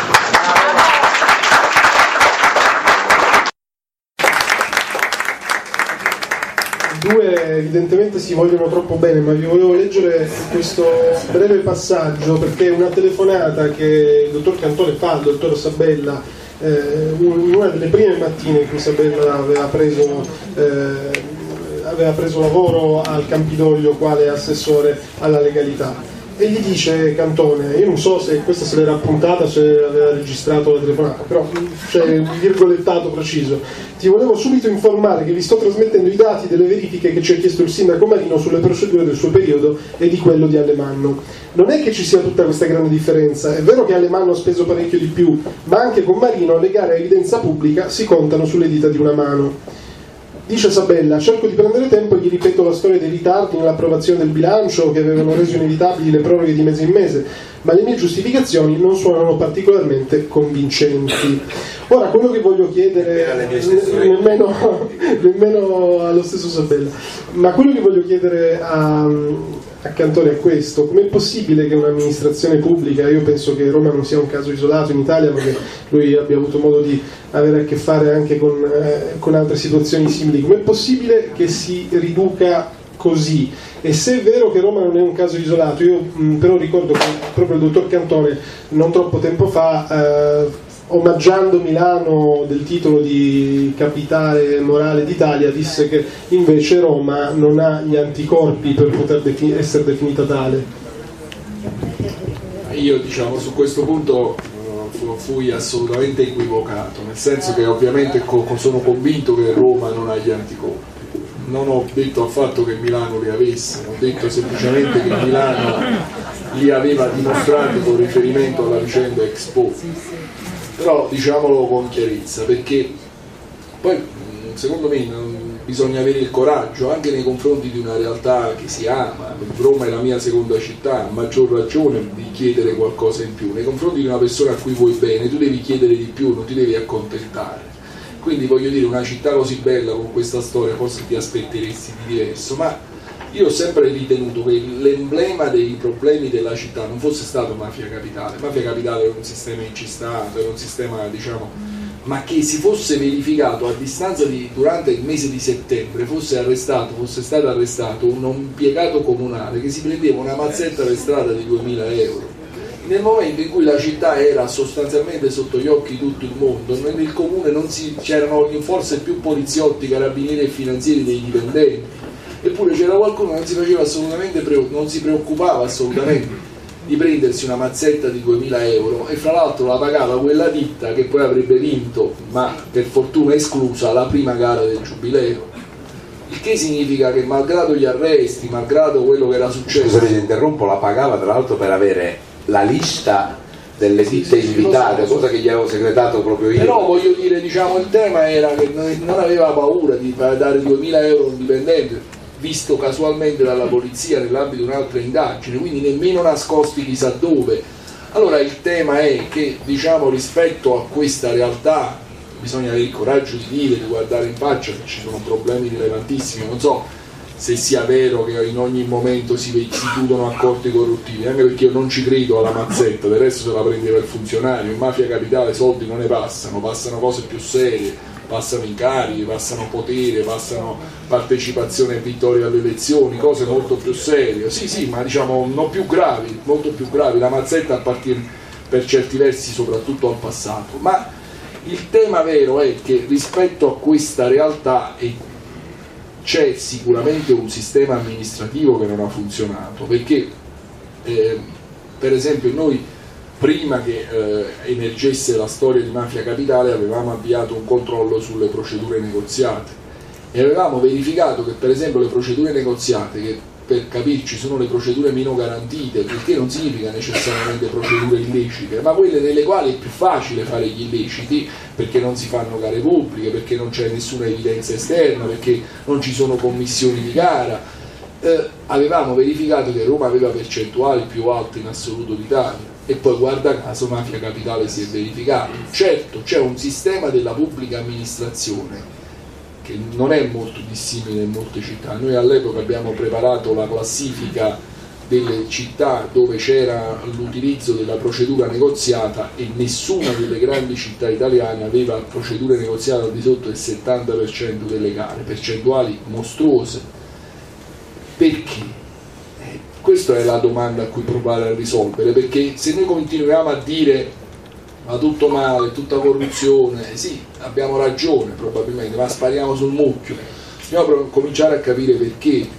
due evidentemente si vogliono troppo bene, ma vi volevo leggere questo breve passaggio perché è una telefonata che il dottor Cantone fa al dottor Sabella eh, in una delle prime mattine in cui Sabella aveva preso eh, aveva preso lavoro al Campidoglio quale assessore alla legalità. E gli dice Cantone, io non so se questa se l'era appuntata, se aveva registrato la telefonata, però c'è un virgolettato preciso: ti volevo subito informare che vi sto trasmettendo i dati delle verifiche che ci ha chiesto il sindaco Marino sulle procedure del suo periodo e di quello di Alemanno. Non è che ci sia tutta questa grande differenza, è vero che Alemanno ha speso parecchio di più, ma anche con Marino le gare a evidenza pubblica si contano sulle dita di una mano. Dice Sabella, cerco di prendere tempo e gli ripeto la storia dei ritardi nell'approvazione del bilancio che avevano reso inevitabili le proroghe di mese in mese, ma le mie giustificazioni non suonano particolarmente convincenti. Ora, quello che voglio chiedere, nemmeno, nemmeno allo stesso Sabella, ma quello che voglio chiedere a, a Cantone è questo: com'è possibile che un'amministrazione pubblica, io penso che Roma non sia un caso isolato in Italia, ma che lui abbia avuto modo di avere a che fare anche con, eh, con altre situazioni simili, com'è possibile che si riduca così? E se è vero che Roma non è un caso isolato, io mh, però ricordo che proprio il dottor Cantone non troppo tempo fa, eh, omaggiando Milano del titolo di capitale morale d'Italia, disse che invece Roma non ha gli anticorpi per poter defin- essere definita tale. Io diciamo su questo punto fui assolutamente equivocato, nel senso che ovviamente sono convinto che Roma non ha gli anticorpi. Non ho detto affatto che Milano li avesse, ho detto semplicemente che Milano li aveva dimostrati con riferimento alla vicenda Expo. Però diciamolo con chiarezza, perché poi secondo me bisogna avere il coraggio anche nei confronti di una realtà che si ama. Roma è la mia seconda città, a maggior ragione di chiedere qualcosa in più. Nei confronti di una persona a cui vuoi bene tu devi chiedere di più, non ti devi accontentare. Quindi voglio dire, una città così bella con questa storia forse ti aspetteresti di diverso, ma io ho sempre ritenuto che l'emblema dei problemi della città non fosse stato Mafia Capitale. Mafia Capitale era un sistema incistato, era un sistema, diciamo, ma che si fosse verificato a distanza di, durante il mese di settembre, fosse arrestato, fosse stato arrestato un impiegato comunale che si prendeva una mazzetta per strada di duemila euro. Nel momento in cui la città era sostanzialmente sotto gli occhi di tutto il mondo, nel comune non si, c'erano forse più poliziotti, carabinieri e finanzieri dei dipendenti, eppure c'era qualcuno che non si faceva assolutamente, non si preoccupava assolutamente di prendersi una mazzetta di duemila euro, e fra l'altro la pagava quella ditta che poi avrebbe vinto, ma per fortuna esclusa, la prima gara del Giubileo. Il che significa che malgrado gli arresti, malgrado quello che era successo... Scusate, ti interrompo, la pagava tra l'altro per avere la lista delle ditte sì, sì, invitate, so, cosa che gli avevo segretato proprio io. Però voglio dire, diciamo, il tema era che non aveva paura di dare duemila euro a un dipendente, visto casualmente dalla polizia nell'ambito di un'altra indagine, quindi nemmeno nascosti chissà dove. Allora il tema è che, diciamo, rispetto a questa realtà bisogna avere il coraggio di dire, di guardare in faccia che ci sono problemi rilevantissimi. Non so se sia vero che in ogni momento si, si chiudono accordi corruttivi, anche perché io non ci credo alla mazzetta, del resto se la prendeva il funzionario. In Mafia Capitale soldi non ne passano, passano cose più serie, passano incarichi, passano potere, passano partecipazione e vittoria alle elezioni, cose molto più serie, sì sì, ma diciamo non più gravi, molto più gravi. La mazzetta appartiene per certi versi soprattutto al passato, ma il tema vero è che rispetto a questa realtà è c'è sicuramente un sistema amministrativo che non ha funzionato, perché eh, per esempio noi prima che eh, emergesse la storia di Mafia Capitale avevamo avviato un controllo sulle procedure negoziate e avevamo verificato che per esempio le procedure negoziate, che per capirci sono le procedure meno garantite, perché non significa necessariamente procedure illecite, ma quelle nelle quali è più facile fare gli illeciti, perché non si fanno gare pubbliche, perché non c'è nessuna evidenza esterna, perché non ci sono commissioni di gara. Eh, avevamo verificato che Roma aveva percentuali più alte in assoluto d'Italia, e poi guarda caso Mafia Capitale si è verificato. Certo, c'è un sistema della pubblica amministrazione che non è molto dissimile in molte città. Noi all'epoca abbiamo preparato la classifica delle città dove c'era l'utilizzo della procedura negoziata, e nessuna delle grandi città italiane aveva procedure negoziate al di sotto del settanta per cento delle gare, percentuali mostruose. Perché? Eh, questa è la domanda a cui provare a risolvere, perché se noi continuiamo a dire ma tutto male, tutta corruzione, sì, abbiamo ragione probabilmente, ma spariamo sul mucchio. Dobbiamo cominciare a capire perché.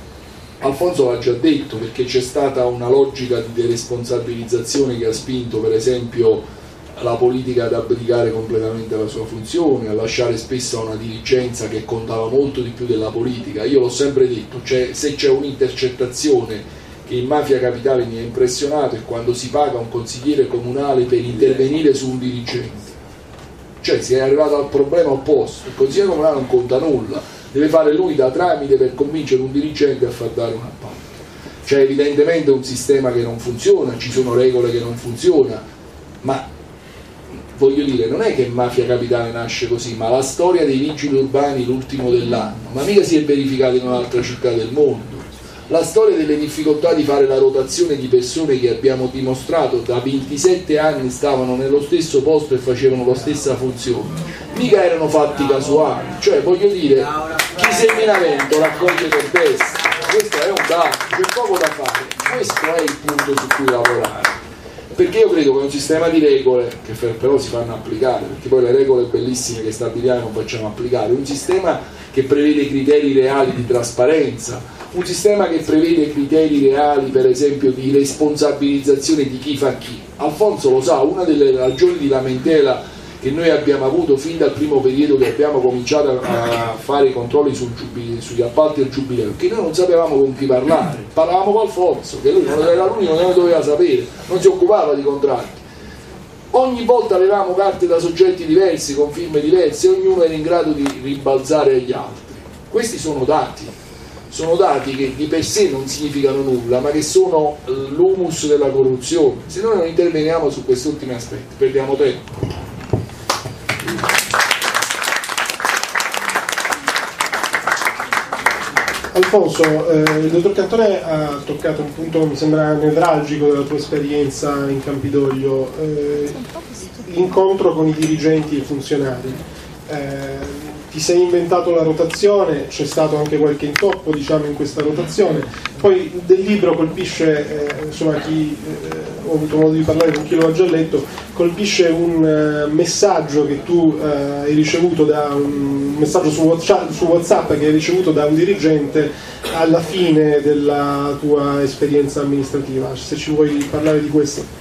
Alfonso l'ha già detto, perché c'è stata una logica di deresponsabilizzazione che ha spinto per esempio la politica ad abdicare completamente la sua funzione, a lasciare spesso una dirigenza che contava molto di più della politica. Io l'ho sempre detto, cioè, se c'è un'intercettazione che in Mafia Capitale mi ha impressionato è quando si paga un consigliere comunale per intervenire su un dirigente. Cioè si è arrivato al problema opposto, il consigliere comunale non conta nulla, deve fare lui da tramite per convincere un dirigente a far dare un appalto. C'è evidentemente un sistema che non funziona, ci sono regole che non funzionano, ma voglio dire, non è che Mafia Capitale nasce così, ma la storia dei vigili urbani l'ultimo dell'anno, ma mica si è verificata in un'altra città del mondo. La storia delle difficoltà di fare la rotazione di persone che abbiamo dimostrato da ventisette anni stavano nello stesso posto e facevano la stessa funzione, mica erano fatti casuali. Cioè voglio dire, chi semina vento raccoglie tempesta, questo è un dato, c'è poco da fare, questo è il punto su cui lavorare, perché io credo che un sistema di regole che però si fanno applicare, perché poi le regole bellissime che stabiliamo non facciamo applicare, un sistema che prevede criteri reali di trasparenza, un sistema che prevede criteri reali per esempio di responsabilizzazione di chi fa chi. Alfonso lo sa, una delle ragioni di lamentela che noi abbiamo avuto fin dal primo periodo che abbiamo cominciato a fare i controlli sul giubileo, sugli appalti del giubileo, che noi non sapevamo con chi parlare, parlavamo con Alfonso, che lui non era l'unico che non doveva sapere, non si occupava di contratti. Ogni volta avevamo carte da soggetti diversi, con firme diverse, e ognuno era in grado di ribalzare agli altri. Questi sono dati. Sono dati che di per sé non significano nulla, ma che sono l'humus della corruzione. Se noi non interveniamo su questi ultimi aspetti, perdiamo tempo. Alfonso, eh, il dottor Cantone ha toccato un punto che mi sembra nevralgico della tua esperienza in Campidoglio, eh, l'incontro con i dirigenti e i funzionari. Eh, ti sei inventato la rotazione, c'è stato anche qualche intoppo diciamo in questa rotazione, poi del libro colpisce, eh, insomma chi eh, ho avuto modo di parlare con chi lo ha già letto, colpisce un uh, messaggio che tu uh, hai ricevuto da un messaggio su WhatsApp, su WhatsApp che hai ricevuto da un dirigente alla fine della tua esperienza amministrativa, se ci vuoi parlare di questo.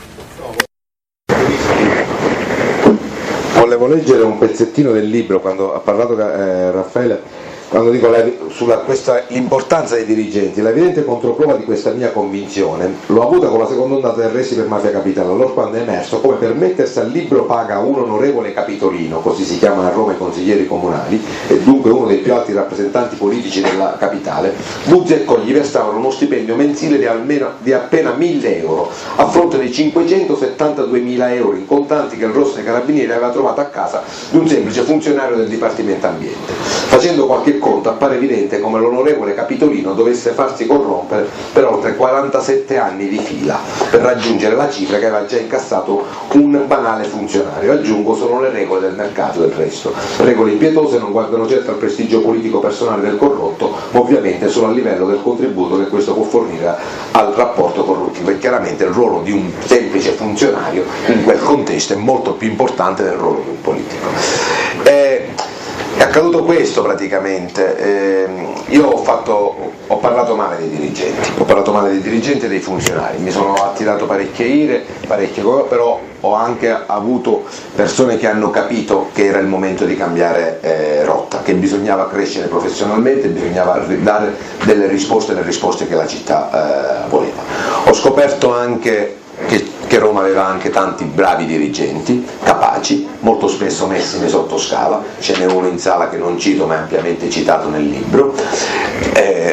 Volevo leggere un pezzettino del libro quando ha parlato eh, Raffaele, quando dico la, sulla questa, l'importanza dei dirigenti. L'evidente controprova di questa mia convinzione l'ho avuta con la seconda ondata del Resi per Mafia Capitale, allora quando è emerso come per mettersi al libro paga un onorevole capitolino, così si chiamano a Roma i consiglieri comunali, e dunque uno dei più alti rappresentanti politici della capitale, Buzzetto gli verstavano uno stipendio mensile di, almeno, di appena mille euro, a fronte dei cinquecentosettantaduemila euro in contanti che il Rosso dei Carabinieri aveva trovato a casa di un semplice funzionario del Dipartimento Ambiente. Facendo qualche conto appare evidente come l'onorevole capitolino dovesse farsi corrompere per oltre quarantasette anni di fila per raggiungere la cifra che aveva già incassato un banale funzionario. Aggiungo, sono le regole del mercato del resto, regole impietose, non guardano certo al prestigio politico personale del corrotto, ma ovviamente solo al livello del contributo che questo può fornire al rapporto corruttivo, e chiaramente il ruolo di un semplice funzionario in quel contesto è molto più importante del ruolo di un politico. Eh, È accaduto questo praticamente, eh, io ho, fatto, ho parlato male dei dirigenti, ho parlato male dei dirigenti e dei funzionari, mi sono attirato parecchie ire, parecchie cose, però ho anche avuto persone che hanno capito che era il momento di cambiare eh, rotta, che bisognava crescere professionalmente, bisognava dare delle risposte, le risposte che la città eh, voleva. Ho scoperto anche che che Roma aveva anche tanti bravi dirigenti, capaci, molto spesso messi sotto scala, ce n'è uno in sala che non cito ma è ampiamente citato nel libro, eh,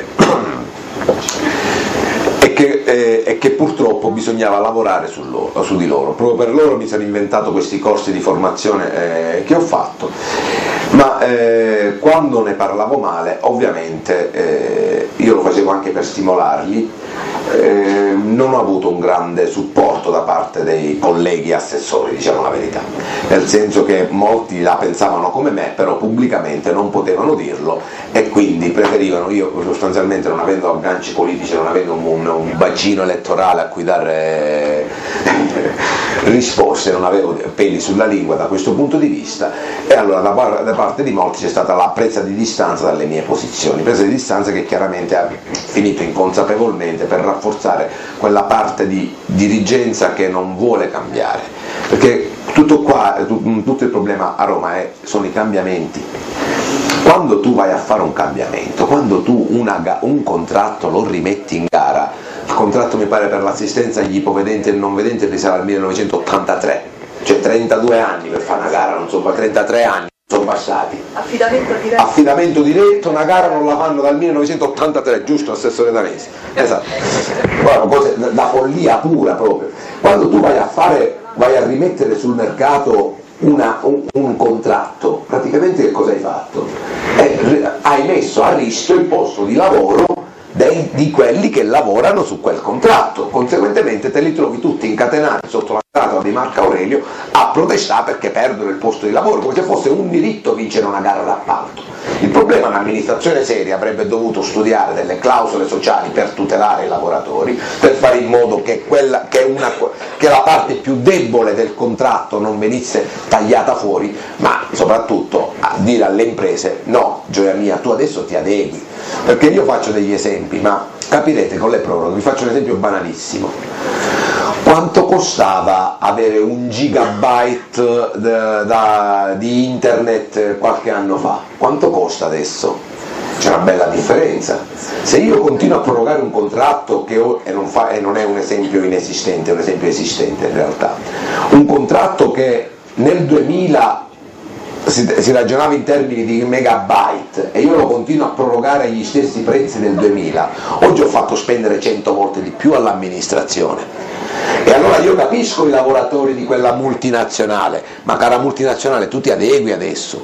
e, che, eh, e che purtroppo bisognava lavorare su, loro, su di loro. Proprio per loro mi sono inventato questi corsi di formazione eh, che ho fatto, ma eh, quando ne parlavo male ovviamente eh, io lo facevo anche per stimolarli, eh, non ho avuto un grande supporto da parte dei colleghi assessori, diciamo la verità, nel senso che molti la pensavano come me, però pubblicamente non potevano dirlo e quindi preferivano, io sostanzialmente non avendo agganci politici, non avendo un, un, un bacino elettorale a cui dare risposte, non avevo peli sulla lingua da questo punto di vista, e allora da, par- da parte di molti c'è stata la presa di distanza dalle mie posizioni, presa di distanza che chiaramente ha finito inconsapevolmente per rafforzare quella parte di dirigenza che non vuole cambiare, perché tutto qua, tutto il problema a Roma è, sono i cambiamenti. Quando tu vai a fare un cambiamento, quando tu una, un contratto lo rimetti in gara, il contratto mi pare per l'assistenza agli ipovedenti e non vedenti risale al millenovecentottantatré, cioè trentadue anni per fare una gara, non so, trentatré anni sono passati. Affidamento diretto. Affidamento diretto, una gara non la fanno dal millenovecentottantatré, giusto, assessore Danesi? Esatto. Guarda, cose da follia pura proprio. Quando tu vai a fare, vai a rimettere sul mercato Una, un, un contratto, praticamente che cosa hai fatto? Eh, hai messo a rischio il posto di lavoro dei, di quelli che lavorano su quel contratto, conseguentemente te li trovi tutti incatenati sotto la statua di Marco Aurelio a protestare perché perdono il posto di lavoro, come se fosse un diritto vincere una gara d'appalto. Il problema è che un'amministrazione seria avrebbe dovuto studiare delle clausole sociali per tutelare i lavoratori, per fare in modo che, quella, che, una, che la parte più debole del contratto non venisse tagliata fuori, ma soprattutto a dire alle imprese no, gioia mia, tu adesso ti adegui, perché io faccio degli esempi, ma capirete con le proroghe, vi faccio un esempio banalissimo. Quanto costava avere un gigabyte da, da, di internet qualche anno fa? Quanto costa adesso? C'è una bella differenza. Se io continuo a prorogare un contratto che ho, e, non fa, e non è un esempio inesistente, è un esempio esistente in realtà, un contratto che nel duemila si, si ragionava in termini di megabyte e io lo continuo a prorogare agli stessi prezzi del duemila, oggi ho fatto spendere cento volte di più all'amministrazione. E allora io capisco i lavoratori di quella multinazionale, ma cara multinazionale tu ti adegui adesso,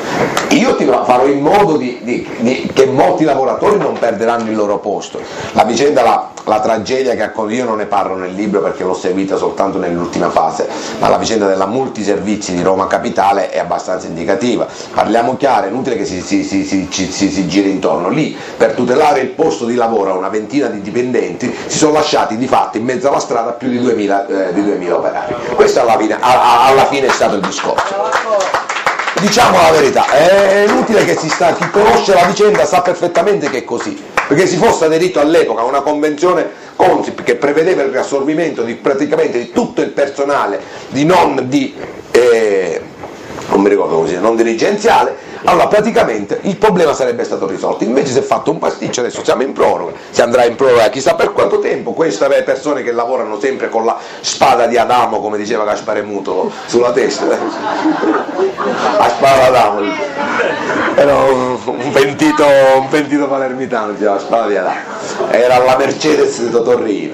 io ti farò in modo di, di, di, che molti lavoratori non perderanno il loro posto. La vicenda, la, la tragedia che io non ne parlo nel libro perché l'ho seguita soltanto nell'ultima fase, ma la vicenda della multiservizi di Roma Capitale è abbastanza indicativa. Parliamo chiaro, è inutile che si, si, si, si, si, si, si giri intorno. Lì per tutelare il posto di lavoro a una ventina di dipendenti si sono lasciati di fatto in mezzo alla strada più di duemila, eh, di duemila operai. Questo alla fine, a, alla fine è stato il discorso. Diciamo la verità, è inutile che si sta, chi conosce la vicenda sa perfettamente che è così, perché si fosse aderito all'epoca a una convenzione Consip che prevedeva il riassorbimento di praticamente di tutto il personale di non di eh, non mi ricordo come si dice, non dirigenziale, allora praticamente il problema sarebbe stato risolto. Invece si è fatto un pasticcio, adesso siamo in proroga, si andrà in proroga chissà per quanto tempo, queste persone che lavorano sempre con la spada di Adamo, come diceva Gaspare Mutolo, sulla testa, la spada d'Adamo, era un, un pentito un pentito palermitano, diceva la spada di Adamo, era la Mercedes di Totorrina.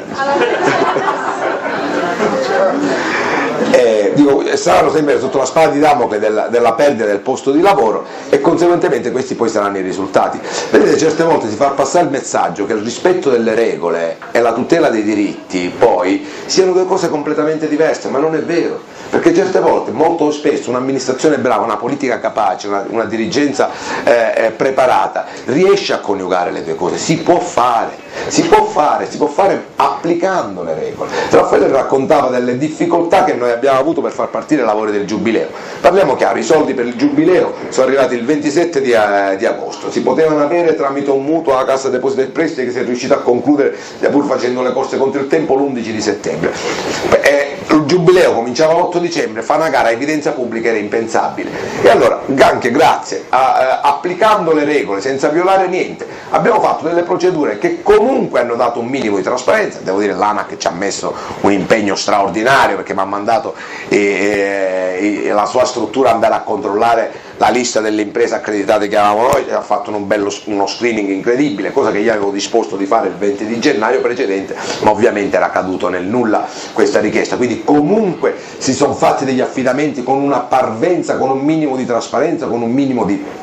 Eh, dico, saranno sempre sotto la spada di Damocle della, della perdita del posto di lavoro e conseguentemente questi poi saranno i risultati. Vedete, certe volte si fa passare il messaggio che il rispetto delle regole e la tutela dei diritti poi siano due cose completamente diverse, ma non è vero, perché certe volte, molto spesso, un'amministrazione brava, una politica capace, una, una dirigenza eh, preparata riesce a coniugare le due cose, si può fare, si può fare, si può fare applicando le regole. Raffaele raccontava delle difficoltà che noi abbiamo avuto per far partire i lavori del Giubileo. Parliamo chiaro, i soldi per il Giubileo sono arrivati il ventisette di, eh, di agosto, si potevano avere tramite un mutuo alla Cassa Depositi e Prestiti che si è riuscito a concludere, pur facendo le corse contro il tempo, l'undici di settembre. E il Giubileo cominciava l'otto dicembre, fare una gara a evidenza pubblica era impensabile. E allora, anche grazie a, eh, applicando le regole senza violare niente, abbiamo fatto delle procedure che comunque hanno dato un minimo di trasparenza. Devo dire, l'ANAC ci ha messo un impegno straordinario perché mi ha mandato eh, eh, la sua struttura andare a controllare la lista delle imprese accreditate che avevamo noi, ha fatto un bello, uno screening incredibile, cosa che io avevo disposto di fare il venti di gennaio precedente, ma ovviamente era caduto nel nulla questa richiesta. Quindi comunque si sono fatti degli affidamenti con una parvenza, con un minimo di trasparenza, con un minimo di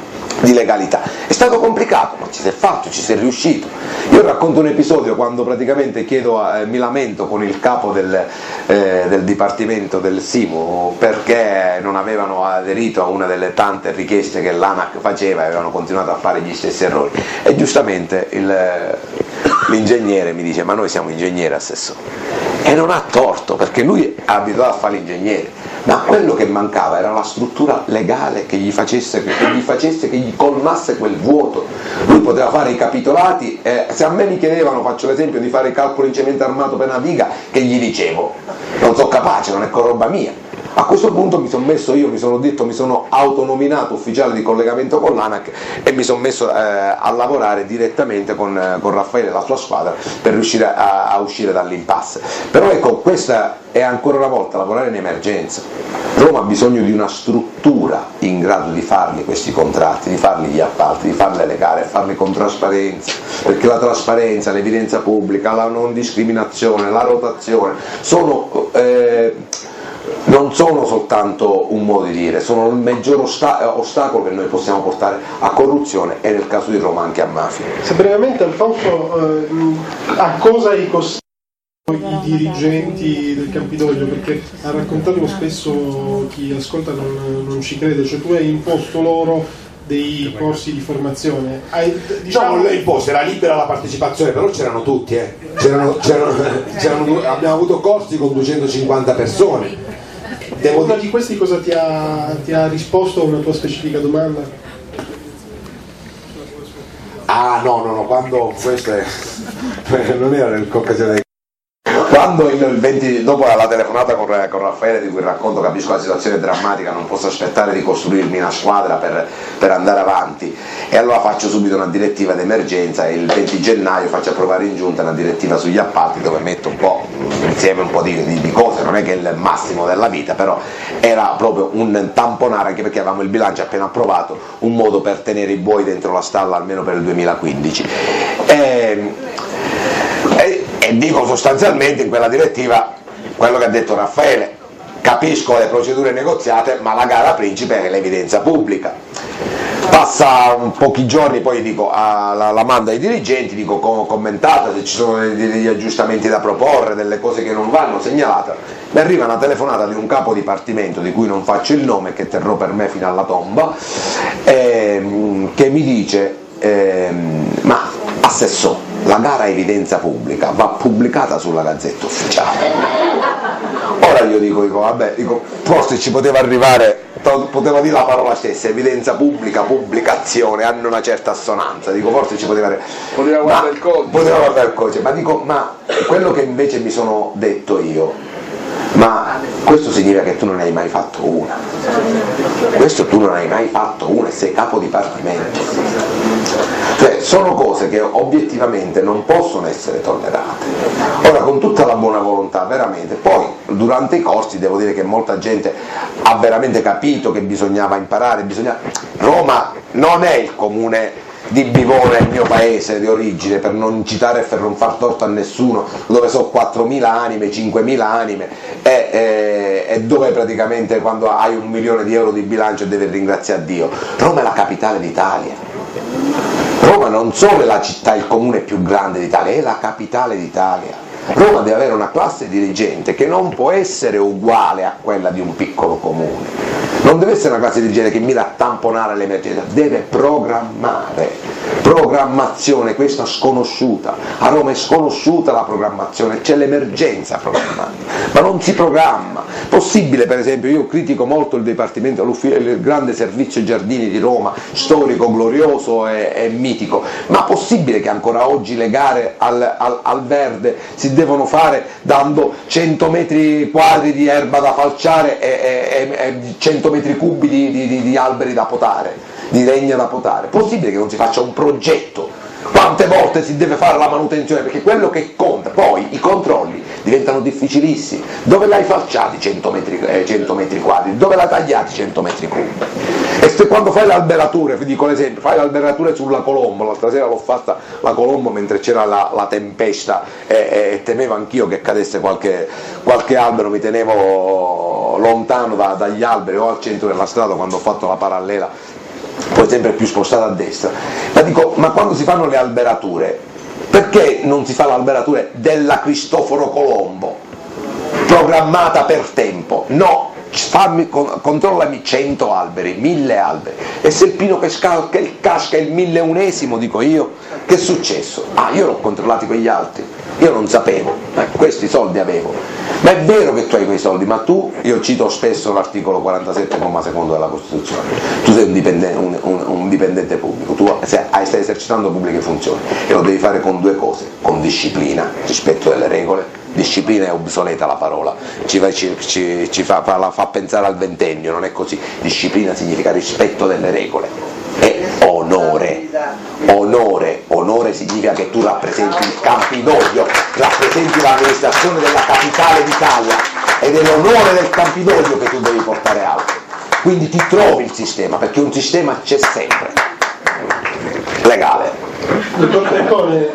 di legalità. È stato complicato, ma ci si è fatto, ci si è riuscito. Io racconto un episodio quando praticamente chiedo, eh, mi lamento con il capo del, eh, del dipartimento del Simo perché non avevano aderito a una delle tante richieste che l'ANAC faceva e avevano continuato a fare gli stessi errori, e giustamente il, l'ingegnere mi dice: ma noi siamo ingegneri, assessore, e non ha torto, perché lui è abituato a fare l'ingegnere, ma quello che mancava era la struttura legale che gli facesse, che gli, facesse, che gli colmasse quel vuoto. Lui poteva fare i capitolati, eh, se a me mi chiedevano, faccio l'esempio, di fare i calcoli in cemento armato per una diga, che gli dicevo? Non sono capace, non è con roba mia. A questo punto mi sono messo io, mi sono detto, mi sono autonominato ufficiale di collegamento con l'ANAC e mi sono messo eh, a lavorare direttamente con, eh, con Raffaele e la sua squadra per riuscire a, a uscire dall'impasse. Però ecco, questa è ancora una volta lavorare in emergenza. Roma ha bisogno di una struttura in grado di farli questi contratti, di farli gli appalti, di farle le gare, farli con trasparenza, perché la trasparenza, l'evidenza pubblica, la non discriminazione, la rotazione sono... Eh, non sono soltanto un modo di dire, sono il maggior osta- ostacolo che noi possiamo portare a corruzione e nel caso di Roma anche a mafia. Se brevemente, Alfonso, eh, a cosa hai costretto i dirigenti del Campidoglio? Perché a raccontarlo spesso chi ascolta non, non ci crede, cioè tu hai imposto loro dei corsi di formazione. Hai, diciamo, non l'hai imposto, era libera la partecipazione, però c'erano tutti, eh. c'erano, c'erano, c'erano, abbiamo avuto corsi con duecentocinquanta persone. Devo Uno di questi cosa ti ha, ti ha risposto a una tua specifica domanda? Ah no, no, no, quando questo è, non era l'occasione. Quando il venti, dopo la telefonata con, con Raffaele, di cui racconto, capisco la situazione drammatica, non posso aspettare di costruirmi una squadra per, per andare avanti, e allora faccio subito una direttiva d'emergenza e il venti gennaio faccio approvare in giunta una direttiva sugli appalti dove metto un po' insieme un po' di, di, di cose, non è che è il massimo della vita, però era proprio un tamponare, anche perché avevamo il bilancio appena approvato, un modo per tenere i buoi dentro la stalla almeno per il duemilaquindici. E, e, e dico sostanzialmente in quella direttiva quello che ha detto Raffaele: capisco le procedure negoziate, ma la gara principe è l'evidenza pubblica. Passa un pochi giorni, poi dico alla, la mando ai dirigenti, dico com- commentate se ci sono degli, degli aggiustamenti da proporre, delle cose che non vanno, segnalate. Mi arriva una telefonata di un capo dipartimento di cui non faccio il nome, che terrò per me fino alla tomba, ehm, che mi dice ehm, ma assessore, la gara a evidenza pubblica va pubblicata sulla Gazzetta Ufficiale. Ora io dico, dico vabbè, dico, forse ci poteva arrivare, poteva dire la parola stessa, evidenza pubblica, pubblicazione, hanno una certa assonanza, dico forse ci poteva arrivare. Poteva guardare il codice. Poteva guardare il codice, ma dico, ma quello che invece mi sono detto io, ma questo significa che tu non hai mai fatto una, questo tu non hai mai fatto una e sei capo dipartimento, cioè sono cose che obiettivamente non possono essere tollerate. Ora, con tutta la buona volontà, veramente, poi durante i corsi devo dire che molta gente ha veramente capito che bisognava imparare, bisognava... Roma non è il comune di Bivona, il mio paese di origine, per non citare e per non far torto a nessuno, dove so quattromila anime, cinquemila anime, e, e, e dove praticamente quando hai un milione di euro di bilancio devi ringraziare Dio. Roma è la capitale d'Italia. Roma non solo è la città, il comune più grande d'Italia, è la capitale d'Italia. Roma deve avere una classe dirigente che non può essere uguale a quella di un piccolo comune. Non deve essere una classe dirigente che mira a tamponare l'emergenza, deve programmare. Programmazione, questa sconosciuta. A Roma è sconosciuta la programmazione, c'è l'emergenza programmata, ma non si programma. Possibile, per esempio, io critico molto il Dipartimento, il grande servizio giardini di Roma, storico, glorioso e, e mitico, ma possibile che ancora oggi le gare al, al, al verde si devono fare dando cento metri quadri di erba da falciare e, e, e cento metri cubi di, di, di alberi da potare, di legna da potare? Possibile che non si faccia un progetto? Quante volte si deve fare la manutenzione? Perché quello che conta, poi i controlli diventano difficilissimi. Dove l'hai falciati cento metri, eh, cento metri quadri? Dove l'hai tagliati cento metri cubi? E se quando fai le alberature, vi dico l'esempio, fai le alberature sulla Colombo, l'altra sera l'ho fatta la Colombo mentre c'era la, la tempesta e, e temevo anch'io che cadesse qualche, qualche albero, mi tenevo lontano da, dagli alberi o al centro della strada quando ho fatto la parallela. poi sempre più spostato a destra. Ma dico, ma quando si fanno le alberature, perché non si fa l'alberatura della Cristoforo Colombo, programmata per tempo? No, fammi, controllami cento alberi, mille alberi, e se il pino che, sca, che casca è il milleunesimo, dico io, che è successo? Ah, io l'ho controllati quegli altri, io non sapevo, eh, questi soldi avevo. Ma è vero che tu hai quei soldi, ma tu, io cito spesso l'articolo quarantasette comma secondo della Costituzione, tu sei un dipendente, un, un, un dipendente pubblico, tu stai esercitando pubbliche funzioni e lo devi fare con due cose, con disciplina, rispetto delle regole. Disciplina è obsoleta la parola, ci, ci, ci, ci fa, fa, fa pensare al ventennio, non è così. Disciplina significa rispetto delle regole e onore, onore, onore significa che tu rappresenti il Campidoglio, rappresenti l'amministrazione della capitale d'Italia ed è l'onore del Campidoglio che tu devi portare alto. Quindi ti trovi il sistema, perché un sistema c'è sempre, legale. Dottor Treccone,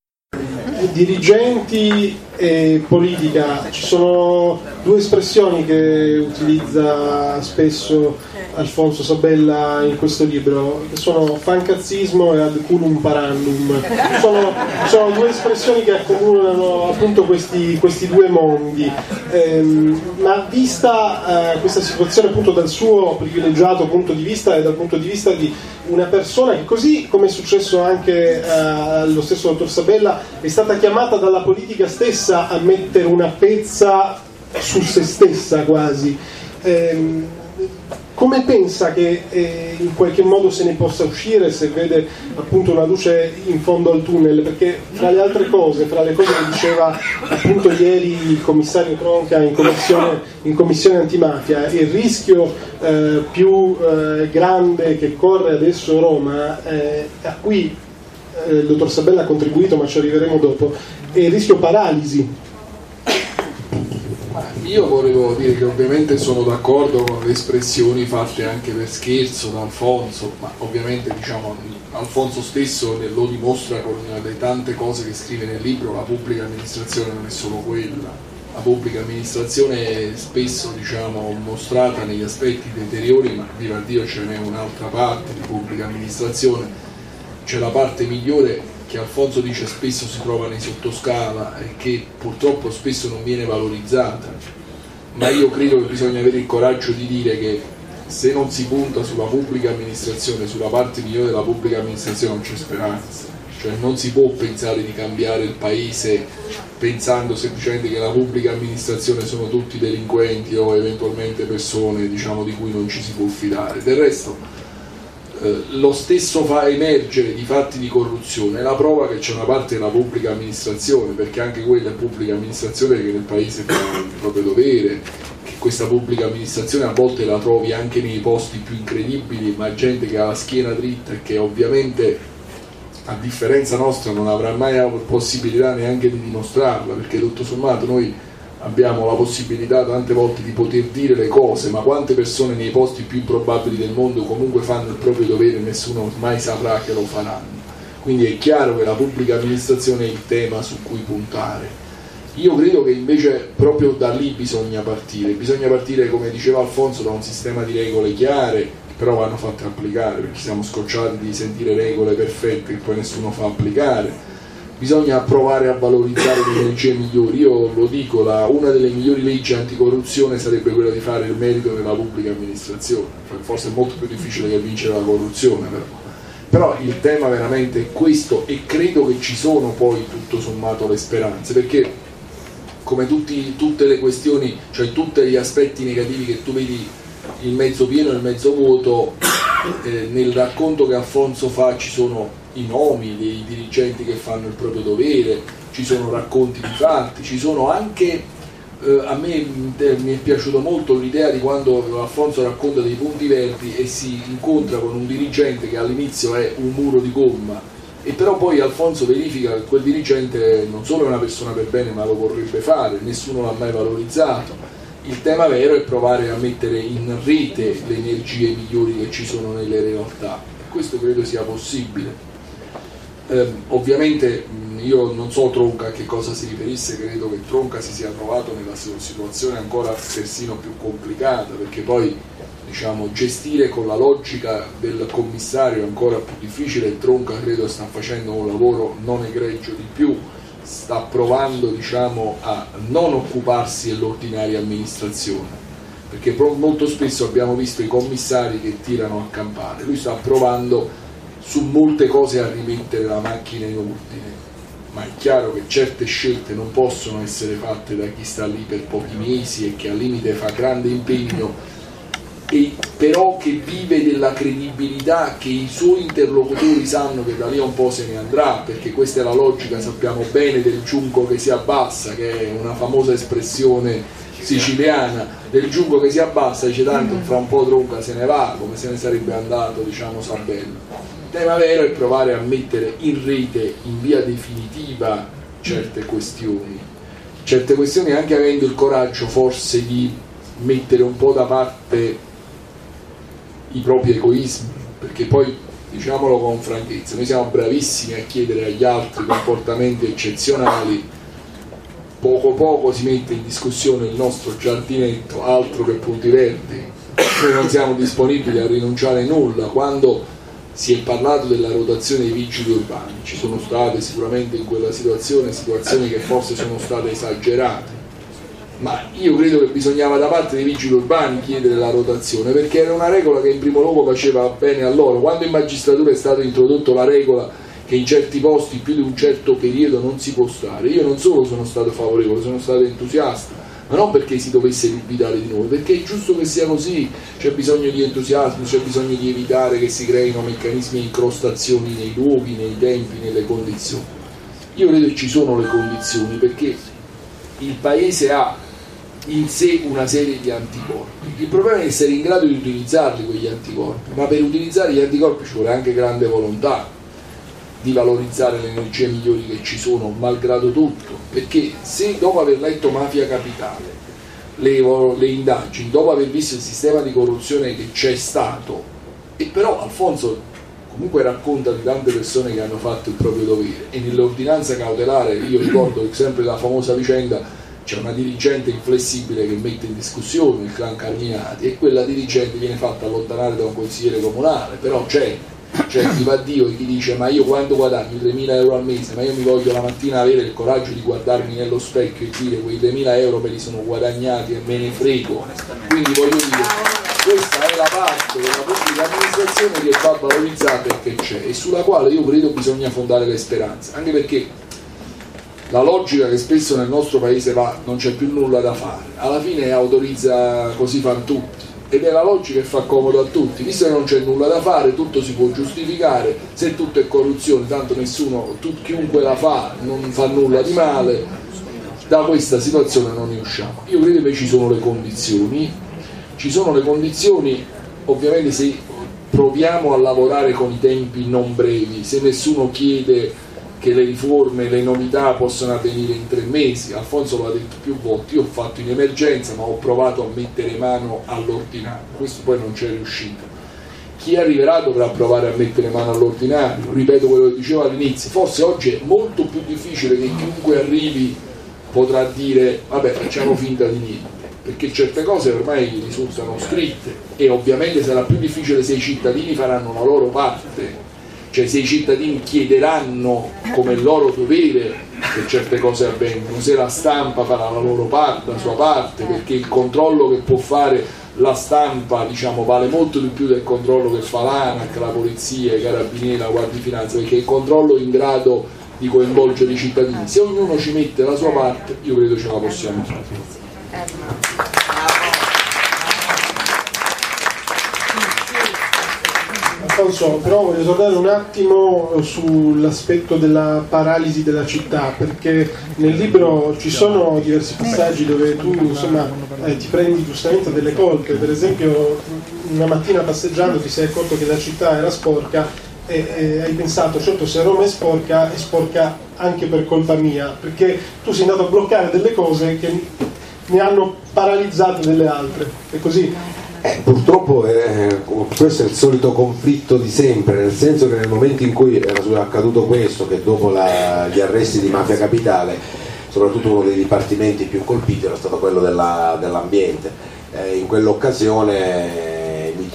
dirigenti e politica, ci sono due espressioni che utilizza spesso Alfonso Sabella in questo libro, che sono fancazzismo e ad culum parandum. Sono, sono due espressioni che accomunano appunto questi, questi due mondi. Ehm, ma vista eh, questa situazione appunto dal suo privilegiato punto di vista e dal punto di vista di una persona che, così come è successo anche eh, allo stesso dottor Sabella, è stata chiamata dalla politica stessa a mettere una pezza su se stessa quasi, ehm, come pensa che eh, in qualche modo se ne possa uscire, se vede appunto una luce in fondo al tunnel? Perché fra le altre cose, fra le cose che diceva appunto ieri il commissario Tronca in commissione, in commissione antimafia, il rischio eh, più eh, grande che corre adesso Roma, eh, a cui eh, il dottor Sabella ha contribuito, ma ci arriveremo dopo, è il rischio paralisi. Io volevo dire che ovviamente sono d'accordo con le espressioni fatte anche per scherzo da Alfonso, ma ovviamente diciamo Alfonso stesso lo dimostra con le tante cose che scrive nel libro. La pubblica amministrazione non è solo quella, la pubblica amministrazione è spesso diciamo mostrata negli aspetti deteriori, ma viva Dio ce n'è un'altra parte di pubblica amministrazione, c'è la parte migliore che Alfonso dice spesso si trova nei sottoscala e che purtroppo spesso non viene valorizzata, ma io credo che bisogna avere il coraggio di dire che se non si punta sulla pubblica amministrazione, sulla parte migliore della pubblica amministrazione, non c'è speranza. Cioè non si può pensare di cambiare il paese pensando semplicemente che la pubblica amministrazione sono tutti delinquenti o eventualmente persone diciamo di cui non ci si può fidare. Del resto lo stesso fa emergere di fatti di corruzione è la prova che c'è una parte della pubblica amministrazione, perché anche quella è pubblica amministrazione che nel paese fa il proprio dovere, che questa pubblica amministrazione a volte la trovi anche nei posti più incredibili, ma gente che ha la schiena dritta e che ovviamente a differenza nostra non avrà mai avuto possibilità neanche di dimostrarla, perché tutto sommato noi abbiamo la possibilità tante volte di poter dire le cose, ma quante persone nei posti più improbabili del mondo comunque fanno il proprio dovere e nessuno mai saprà che lo faranno. Quindi è chiaro che la pubblica amministrazione è il tema su cui puntare. Io credo che invece proprio da lì bisogna partire, bisogna partire, come diceva Alfonso, da un sistema di regole chiare che però vanno fatte applicare, perché siamo scocciati di sentire regole perfette che poi nessuno fa applicare. Bisogna provare a valorizzare le energie migliori. Io lo dico, la, una delle migliori leggi anticorruzione sarebbe quella di fare il merito nella pubblica amministrazione, forse è molto più difficile che vincere la corruzione, però. però il tema veramente è questo, e credo che ci sono poi tutto sommato le speranze, perché come tutti, tutte le questioni, cioè tutti gli aspetti negativi che tu vedi, il mezzo pieno e il mezzo vuoto, eh, nel racconto che Alfonso fa ci sono i nomi dei dirigenti che fanno il proprio dovere, ci sono racconti di fatti, ci sono anche, eh, a me eh, mi è piaciuto molto l'idea di quando Alfonso racconta dei punti verdi e si incontra con un dirigente che all'inizio è un muro di gomma, e però poi Alfonso verifica che quel dirigente non solo è una persona per bene ma lo vorrebbe fare, nessuno l'ha mai valorizzato. Il tema vero è provare a mettere in rete le energie migliori che ci sono nelle realtà, questo credo sia possibile. Eh, ovviamente mh, io non so Tronca a che cosa si riferisse, credo che Tronca si sia trovato nella situazione ancora persino più complicata, perché poi diciamo, gestire con la logica del commissario è ancora più difficile, e Tronca credo sta facendo un lavoro non egregio di più, sta provando, diciamo, a non occuparsi dell'ordinaria amministrazione, perché molto spesso abbiamo visto i commissari che tirano a campare, lui sta provando su molte cose a rimettere la macchina in ordine, ma è chiaro che certe scelte non possono essere fatte da chi sta lì per pochi mesi e che al limite fa grande impegno, e però che vive della credibilità che i suoi interlocutori sanno che da lì a un po' se ne andrà, perché questa è la logica, sappiamo bene, del giunco che si abbassa, che è una famosa espressione siciliana, del giunco che si abbassa, dice tanto fra un po' Tronca se ne va, come se ne sarebbe andato, diciamo, Sabello. Il tema vero è provare a mettere in rete in via definitiva certe questioni, certe questioni anche avendo il coraggio forse di mettere un po' da parte i propri egoismi, perché poi, diciamolo con franchezza, noi siamo bravissimi a chiedere agli altri comportamenti eccezionali, poco poco si mette in discussione il nostro giardinetto, altro che punti verdi, noi non siamo disponibili a rinunciare a nulla. Quando si è parlato della rotazione dei vigili urbani, ci sono state sicuramente in quella situazione situazioni che forse sono state esagerate, ma io credo che bisognava da parte dei vigili urbani chiedere la rotazione, perché era una regola che in primo luogo faceva bene a loro. Quando in magistratura è stata introdotta la regola che in certi posti più di un certo periodo non si può stare, io non solo sono stato favorevole, sono stato entusiasta, ma non perché si dovesse dubitare di noi, perché è giusto che sia così, c'è bisogno di entusiasmo, c'è bisogno di evitare che si creino meccanismi di incrostazioni nei luoghi, nei tempi, nelle condizioni. Io credo che ci sono le condizioni, perché il Paese ha in sé una serie di anticorpi, il problema è essere in grado di utilizzarli quegli anticorpi, ma per utilizzare gli anticorpi ci vuole anche grande volontà di valorizzare le energie migliori che ci sono, malgrado tutto, perché se dopo aver letto Mafia Capitale, le, le indagini, dopo aver visto il sistema di corruzione che c'è stato, e però Alfonso comunque racconta di tante persone che hanno fatto il proprio dovere, e nell'ordinanza cautelare io ricordo sempre la famosa vicenda, c'è una dirigente inflessibile che mette in discussione il clan Carminati e quella dirigente viene fatta allontanare da un consigliere comunale, però c'è, c'è chi va a Dio e chi dice ma io quando guadagno tremila euro al mese, ma io mi voglio la mattina avere il coraggio di guardarmi nello specchio e dire quei tremila euro me li sono guadagnati e me ne frego. Quindi voglio dire, questa è la parte della pubblica amministrazione che va valorizzata e che c'è, e sulla quale io credo bisogna fondare le speranze, anche perché la logica che spesso nel nostro paese va, non c'è più nulla da fare, alla fine autorizza così fanno tutti, ed è la logica che fa comodo a tutti, visto che non c'è nulla da fare, tutto si può giustificare, se tutto è corruzione, tanto nessuno, tu, chiunque la fa non fa nulla di male, da questa situazione non ne usciamo. Io credo che ci sono le condizioni, ci sono le condizioni, ovviamente se proviamo a lavorare con i tempi non brevi, se nessuno chiede che le riforme, le novità possono avvenire in tre mesi, Alfonso lo ha detto più volte, io ho fatto in emergenza ma ho provato a mettere mano all'ordinario, questo poi non c'è riuscito. Chi arriverà dovrà provare a mettere mano all'ordinario, ripeto quello che dicevo all'inizio, forse oggi è molto più difficile che chiunque arrivi potrà dire vabbè facciamo finta di niente, perché certe cose ormai risultano scritte, e ovviamente sarà più difficile se i cittadini faranno la loro parte, cioè se i cittadini chiederanno come loro dovere che certe cose avvengono, se la stampa farà la loro parte, la sua parte, perché il controllo che può fare la stampa, diciamo, vale molto di più del controllo che fa l'ANAC, la polizia, i carabinieri, la Guardia di Finanza, perché il controllo è in grado di coinvolgere i cittadini. Se ognuno ci mette la sua parte, io credo ce la possiamo fare. Alfonso, però voglio tornare un attimo sull'aspetto della paralisi della città, perché nel libro ci sono diversi passaggi dove tu insomma eh, ti prendi giustamente delle colpe, per esempio una mattina passeggiando ti sei accorto che la città era sporca e, e hai pensato certo se Roma è sporca è sporca anche per colpa mia, perché tu sei andato a bloccare delle cose che ne hanno paralizzate delle altre, è così? Eh, purtroppo eh, questo è il solito conflitto di sempre, nel senso che nel momento in cui era accaduto questo, che dopo la, gli arresti di Mafia Capitale, soprattutto uno dei dipartimenti più colpiti era stato quello della, dell'ambiente, eh, in quell'occasione eh, mi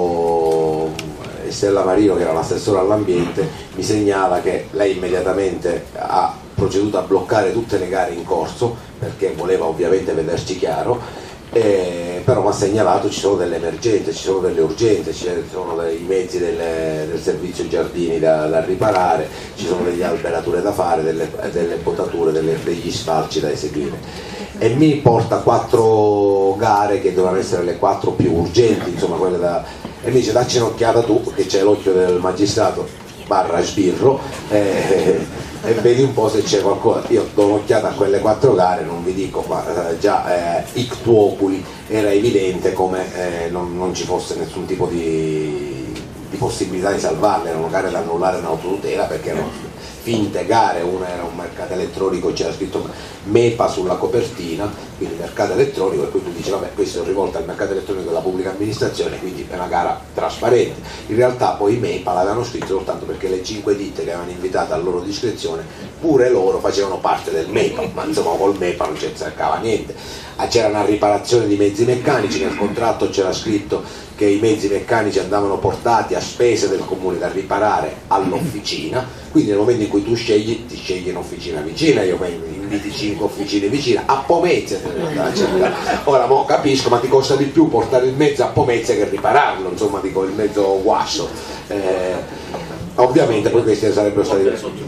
trovo Stella Marino, che era l'assessore all'ambiente, mi segnala che lei immediatamente ha proceduto a bloccare tutte le gare in corso perché voleva ovviamente vederci chiaro. Eh, però mi ha segnalato ci sono delle emergenze, ci sono delle urgenze, ci sono dei mezzi delle, del servizio giardini da, da riparare, ci sono delle alberature da fare, delle, delle potature, delle, degli sfalci da eseguire, e mi porta quattro gare che dovevano essere le quattro più urgenti, insomma quelle da, e mi dice dacci un'occhiata tu che c'è l'occhio del magistrato barra sbirro, eh, e vedi un po' se c'è qualcosa. Io do un'occhiata a quelle quattro gare, non vi dico, ma eh, già eh, ictu oculi era evidente come eh, non, non ci fosse nessun tipo di, di possibilità di salvarle, erano gare da annullare in autotutela perché erano finte gare, una era un mercato elettronico, c'era scritto MEPA sulla copertina, quindi mercato elettronico, e poi tu dici vabbè questo è rivolto al mercato elettronico della pubblica amministrazione, quindi è una gara trasparente. In realtà poi MEPA l'avevano scritto soltanto perché le cinque ditte che avevano invitato a loro discrezione pure loro facevano parte del MEPA, ma insomma col MEPA non ci cercava niente. C'era una riparazione di mezzi meccanici, nel contratto c'era scritto che i mezzi meccanici andavano portati a spese del comune da riparare all'officina, quindi nel momento in cui tu scegli, ti scegli un'officina vicina, io inviti cinque officine vicine, a Pomezia a cercare. Ora mo capisco, ma ti costa di più portare il mezzo a Pomezia che ripararlo, insomma dico il mezzo guasso. Eh, ovviamente poi questi sarebbero stati...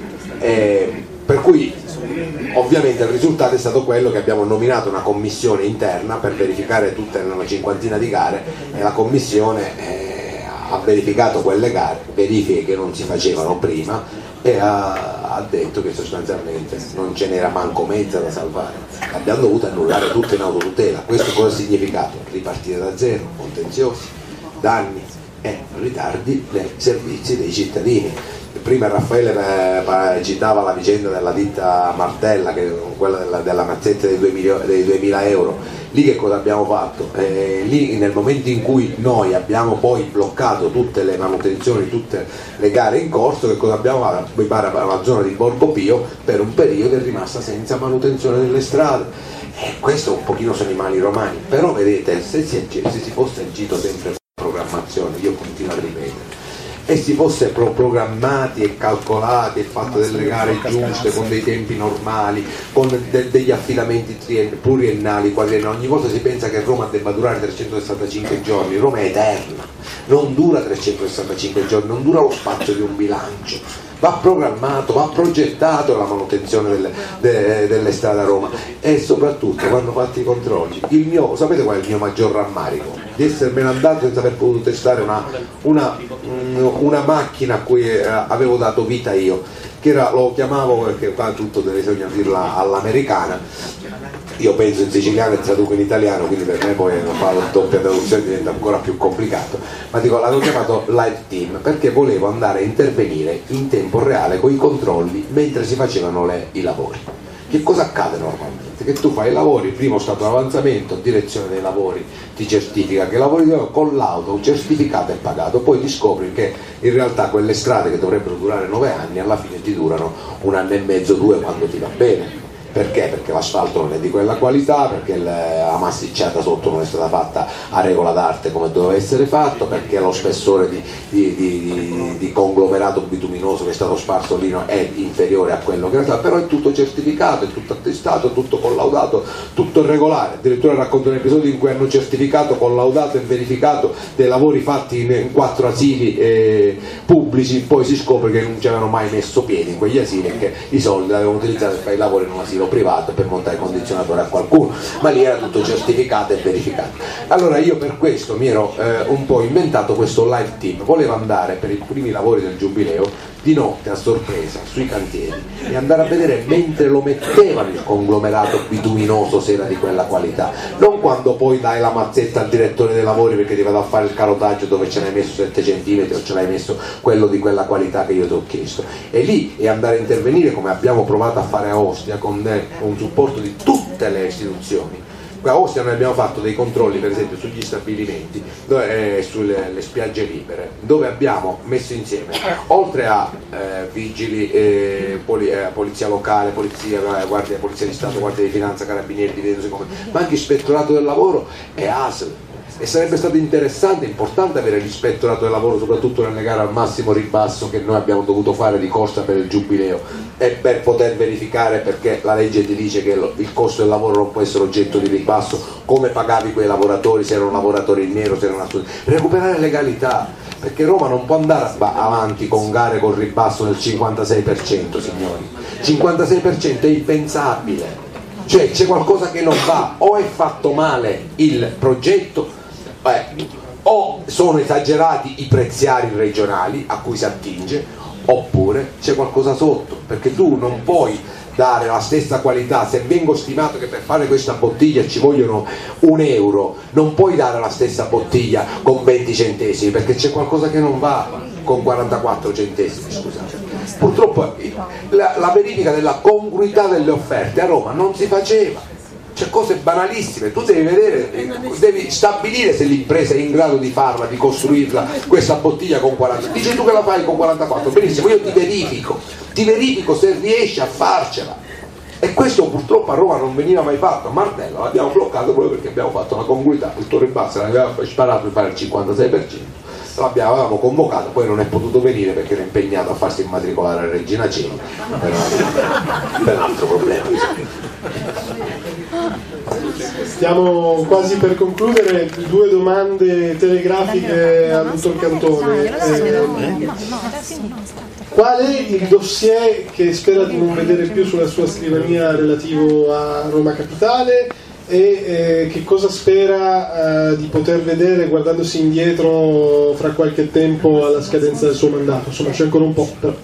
Eh, per cui ovviamente il risultato è stato quello che abbiamo nominato una commissione interna per verificare tutte una cinquantina di gare, e la commissione eh, ha verificato quelle gare, verifiche che non si facevano prima, e ha, ha detto che sostanzialmente non ce n'era manco mezza da salvare, abbiamo dovuto annullare tutto in autotutela. Questo cosa ha significato? Ripartire da zero, contenziosi, danni e ritardi nei servizi dei cittadini. Prima Raffaele eh, citava la vicenda della ditta Martella, che, quella della, della mazzetta dei, dei duemila euro. Lì che cosa abbiamo fatto? Eh, lì nel momento in cui noi abbiamo poi bloccato tutte le manutenzioni, tutte le gare in corso, che cosa abbiamo fatto? Mi pare la zona di Borgo Pio per un periodo è rimasta senza manutenzione delle strade. E questo un pochino sono i mali romani, però vedete, se si, se si fosse agito sempre per programmazione, io continuo a ripetere, e si fosse pro programmati e calcolati e fatto delle gare giuste con dei tempi normali, con de degli affidamenti pluriennali, quadriennali, ogni volta si pensa che Roma debba durare trecentosessantacinque giorni. Roma è eterna, non dura trecentosessantacinque giorni, non dura lo spazio di un bilancio, va programmato, va progettato la manutenzione delle, de, delle strade a Roma, e soprattutto quando fatti i controlli. Il mio, sapete qual è il mio maggior rammarico? Di essermene andato senza aver potuto testare una, una, una macchina a cui avevo dato vita io, che era, lo chiamavo, perché qua tutto bisogna dirla all'americana, io penso in siciliano e traduco in italiano, quindi per me poi fare la doppia traduzione diventa ancora più complicato, ma dico, l'avevo chiamato Live Team perché volevo andare a intervenire in tempo reale con i controlli mentre si facevano le, i lavori. Che cosa accade normalmente? Che tu fai i lavori, il primo stato d'avanzamento, direzione dei lavori ti certifica che lavori con l'auto certificato e pagato, poi ti scopri che in realtà quelle strade che dovrebbero durare nove anni alla fine ti durano un anno e mezzo, due, quando ti va bene. Perché? Perché l'asfalto non è di quella qualità, perché la massicciata sotto non è stata fatta a regola d'arte come doveva essere fatto, perché lo spessore di, di, di, di, di conglomerato bituminoso che è stato sparso lì è inferiore a quello che era stato, però è tutto certificato, è tutto attestato, è tutto collaudato, tutto regolare. Addirittura racconto un episodio in cui hanno certificato, collaudato e verificato dei lavori fatti in, in quattro asili eh, pubblici, poi si scopre che non ci avevano mai messo piede in quegli asili e che i soldi li avevano utilizzati per fare i lavori in un asilo privato per montare il condizionatore a qualcuno, ma lì era tutto certificato e verificato. Allora io per questo mi ero eh, un po' inventato questo live team, volevo andare per i primi lavori del Giubileo di notte a sorpresa sui cantieri e andare a vedere mentre lo mettevano il conglomerato bituminoso se era di quella qualità, non quando poi dai la mazzetta al direttore dei lavori perché ti vado a fare il carotaggio dove ce l'hai messo sette centimetri o ce l'hai messo quello di quella qualità che io ti ho chiesto, e lì e andare a intervenire come abbiamo provato a fare a Ostia con, eh, con un supporto di tutte le istituzioni. A Ostia noi abbiamo fatto dei controlli per esempio sugli stabilimenti e eh, sulle le spiagge libere, dove abbiamo messo insieme, oltre a eh, vigili, eh, poli, eh, polizia locale, polizia, eh, guardia, polizia di Stato, guardia di finanza, carabinieri, di vedere come, ma anche ispettorato del lavoro e A S L. e sarebbe stato interessante, importante avere l'ispettorato del lavoro, soprattutto nelle gare al massimo ribasso che noi abbiamo dovuto fare di corsa per il giubileo, e per poter verificare, perché la legge ti dice che il costo del lavoro non può essere oggetto di ribasso, come pagavi quei lavoratori, se erano lavoratori in nero, se erano assunti, recuperare legalità, perché Roma non può andare avanti con gare con ribasso del cinquantasei per cento, signori. cinquantasei per cento è impensabile, cioè c'è qualcosa che non va, o è fatto male il progetto, eh, o sono esagerati i preziari regionali a cui si attinge, oppure c'è qualcosa sotto, perché tu non puoi dare la stessa qualità. Se vengo stimato che per fare questa bottiglia ci vogliono un euro, non puoi dare la stessa bottiglia con venti centesimi, perché c'è qualcosa che non va con quarantaquattro centesimi, scusate. Purtroppo la, la verifica della congruità delle offerte a Roma non si faceva, c'è cose banalissime, tu devi vedere, devi stabilire se l'impresa è in grado di farla, di costruirla questa bottiglia con quaranta, dici tu che la fai con quarantaquattro, benissimo, io ti verifico ti verifico se riesci a farcela, e questo purtroppo a Roma non veniva mai fatto. A Martello l'abbiamo bloccato proprio perché abbiamo fatto una congruità, il Torre Bassa l'aveva sparato di fare il cinquantasei per cento, l'abbiamo avevamo convocato, poi non è potuto venire perché era impegnato a farsi immatricolare a Regina Coeli per, per un altro problema. Stiamo quasi per concludere, due domande telegrafiche al dottor Cantone. Eh, qual è il dossier che spera di non vedere più sulla sua scrivania relativo a Roma Capitale, e eh, che cosa spera eh, di poter vedere guardandosi indietro fra qualche tempo alla scadenza del suo mandato? Insomma, c'è ancora un po', però.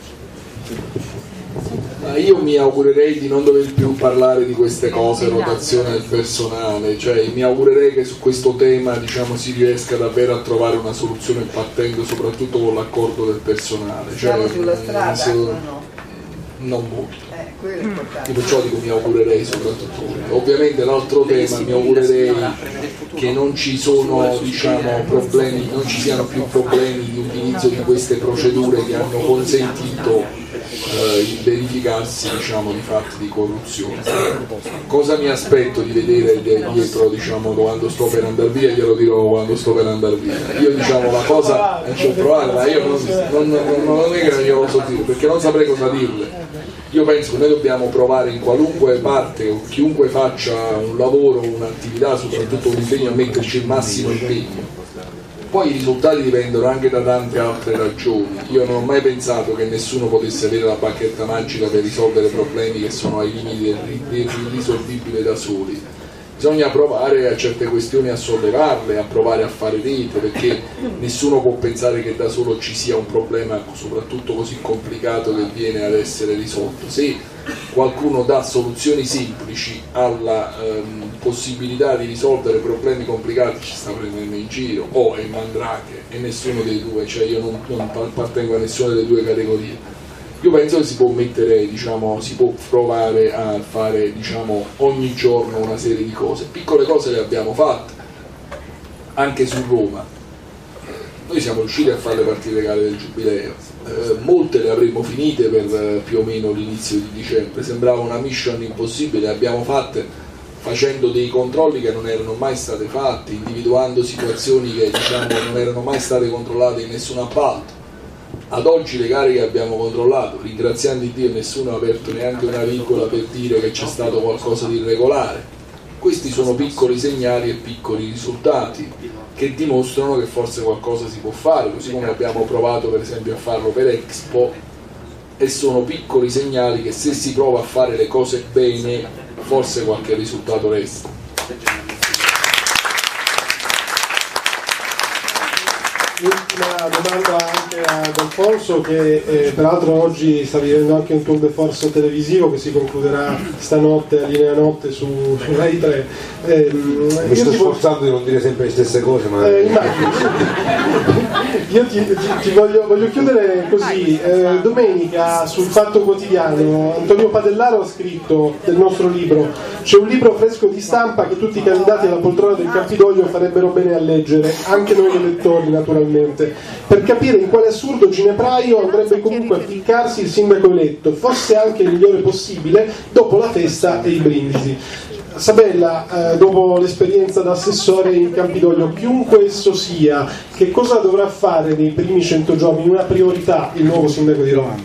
Io mi augurerei di non dover più parlare di queste cose, rotazione del personale, cioè mi augurerei che su questo tema, diciamo, si riesca davvero a trovare una soluzione partendo soprattutto con l'accordo del personale. Cioè, siamo sulla strada, se, no, no. Non molto. Eh, quello è importante. Perciò dico mi augurerei soprattutto. Ovviamente l'altro tema, mi augurerei che non ci sono, diciamo, problemi, non ci siano più problemi di utilizzo di queste procedure che hanno consentito eh, il verificarsi, diciamo, di fatti di corruzione. Cosa mi aspetto di vedere dietro, diciamo, quando sto per andare via? Glielo dirò quando sto per andare via. Io, diciamo, la cosa ci ho provato, ma io non, non, non, non è che non glielo so dire, perché non saprei cosa dirle. Io penso che noi dobbiamo provare in qualunque parte, o chiunque faccia un lavoro, un'attività, soprattutto un impegno, a metterci il massimo impegno. Poi i risultati dipendono anche da tante altre ragioni. Io non ho mai pensato che nessuno potesse avere la bacchetta magica per risolvere problemi che sono ai limiti del irrisolvibile da soli. Bisogna provare a certe questioni a sollevarle, a provare a fare rete, perché nessuno può pensare che da solo ci sia un problema soprattutto così complicato che viene ad essere risolto. Se qualcuno dà soluzioni semplici alla ehm, possibilità di risolvere problemi complicati, ci sta prendendo in giro, o è Mandrake, e nessuno dei due, cioè io non, non appartengo a nessuna delle due categorie. Io penso che si può mettere, diciamo, si può provare a fare, diciamo, ogni giorno una serie di cose. Piccole cose le abbiamo fatte, anche su Roma. Noi siamo riusciti a fare le partite gare del Giubileo, eh, molte le avremmo finite per eh, più o meno l'inizio di dicembre, sembrava una mission impossibile, le abbiamo fatte facendo dei controlli che non erano mai state fatti, individuando situazioni che, diciamo, non erano mai state controllate in nessun appalto. Ad oggi le gare che abbiamo controllato, ringraziando Dio, nessuno ha aperto neanche una virgola per dire che c'è stato qualcosa di irregolare. Questi sono piccoli segnali e piccoli risultati che dimostrano che forse qualcosa si può fare, così come abbiamo provato per esempio a farlo per Expo, e sono piccoli segnali che se si prova a fare le cose bene forse qualche risultato resta. Ultima domanda anche ad Alfonso, che eh, peraltro oggi sta vivendo anche un tour de force televisivo che si concluderà stanotte a linea notte su, su Rai tre. Eh, Mi sto sforzando di non dire sempre le stesse cose, ma eh, io ti, ti, ti voglio, voglio chiudere così. Eh, domenica sul Fatto Quotidiano Antonio Padellaro ha scritto del nostro libro: c'è un libro fresco di stampa che tutti i candidati alla poltrona del Campidoglio farebbero bene a leggere, anche noi elettori naturalmente, per capire in quale assurdo ginepraio andrebbe comunque a ficcarsi il sindaco eletto, fosse anche il migliore possibile, dopo la festa e i brindisi. Sabella, eh, dopo l'esperienza da assessore in Campidoglio, chiunque esso sia, che cosa dovrà fare nei primi cento giorni, una priorità, il nuovo sindaco di Roma?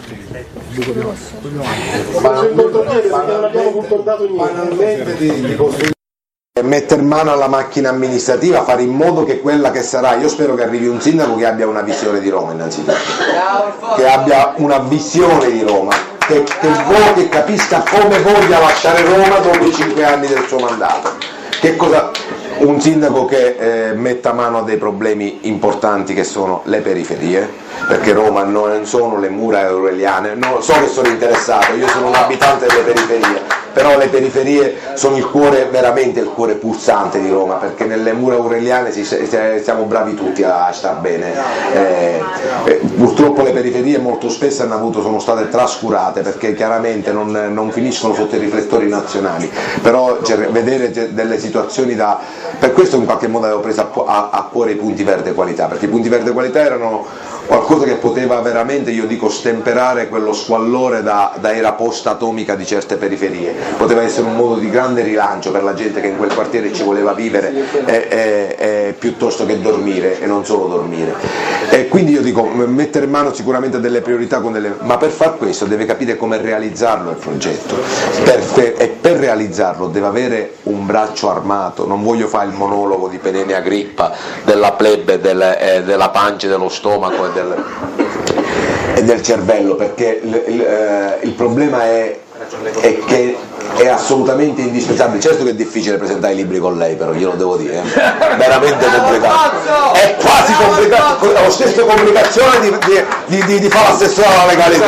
Banalmente di, di costruire, mettere mano alla macchina amministrativa, fare in modo che quella che sarà, io spero che arrivi un sindaco che abbia una visione di Roma innanzitutto, che abbia una visione di Roma, che, che, vo- che capisca come voglia lasciare Roma dopo i cinque anni del suo mandato. Che cosa, un sindaco che eh, metta mano a dei problemi importanti che sono le periferie, perché Roma non sono le mura aureliane, no, so che sono interessato, io sono un abitante delle periferie, però le periferie sono il cuore, veramente il cuore pulsante di Roma, perché nelle mura aureliane si, si, siamo bravi tutti a star bene, eh, eh, purtroppo le periferie molto spesso hanno avuto, sono state trascurate perché chiaramente non, non finiscono sotto i riflettori nazionali, però cioè, vedere delle situazioni da, per questo in qualche modo avevo preso a, a, a cuore i punti verde qualità, perché i punti verde qualità erano qualcosa che poteva veramente, io dico, stemperare quello squallore da, da era post atomica di certe periferie, poteva essere un modo di grande rilancio per la gente che in quel quartiere ci voleva vivere eh, eh, eh, piuttosto che dormire, e non solo dormire, e quindi io dico mettere in mano sicuramente delle priorità con delle, ma per far questo deve capire come realizzarlo il progetto, per, per, e per realizzarlo deve avere un braccio armato. Non voglio fare il monologo di Penene Agrippa della plebe, del, eh, della pancia, dello stomaco Del, e del cervello, perché il, il, eh, il problema è, è che è assolutamente indispensabile. Certo che è difficile presentare i libri con lei, però glielo devo dire, eh. Veramente complicato, è quasi complicato, la stessa complicazione di, di, di, di fare l'assessore alla legalità.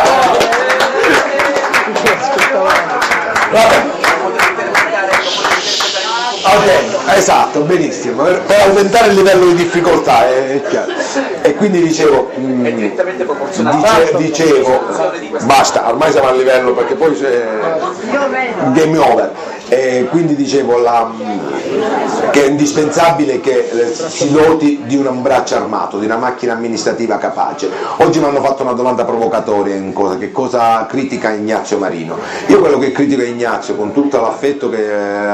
Vabbè. Ok, esatto, benissimo, per, per aumentare il livello di difficoltà, è, è chiaro. E quindi dicevo, mh, dice, dicevo, basta, ormai siamo a livello perché poi c'è game over, e quindi dicevo la, che è indispensabile che si doti di un braccio armato, di una macchina amministrativa capace. Oggi mi hanno fatto una domanda provocatoria in cosa, che cosa critica Ignazio Marino. Io quello che critico Ignazio, con tutto l'affetto che,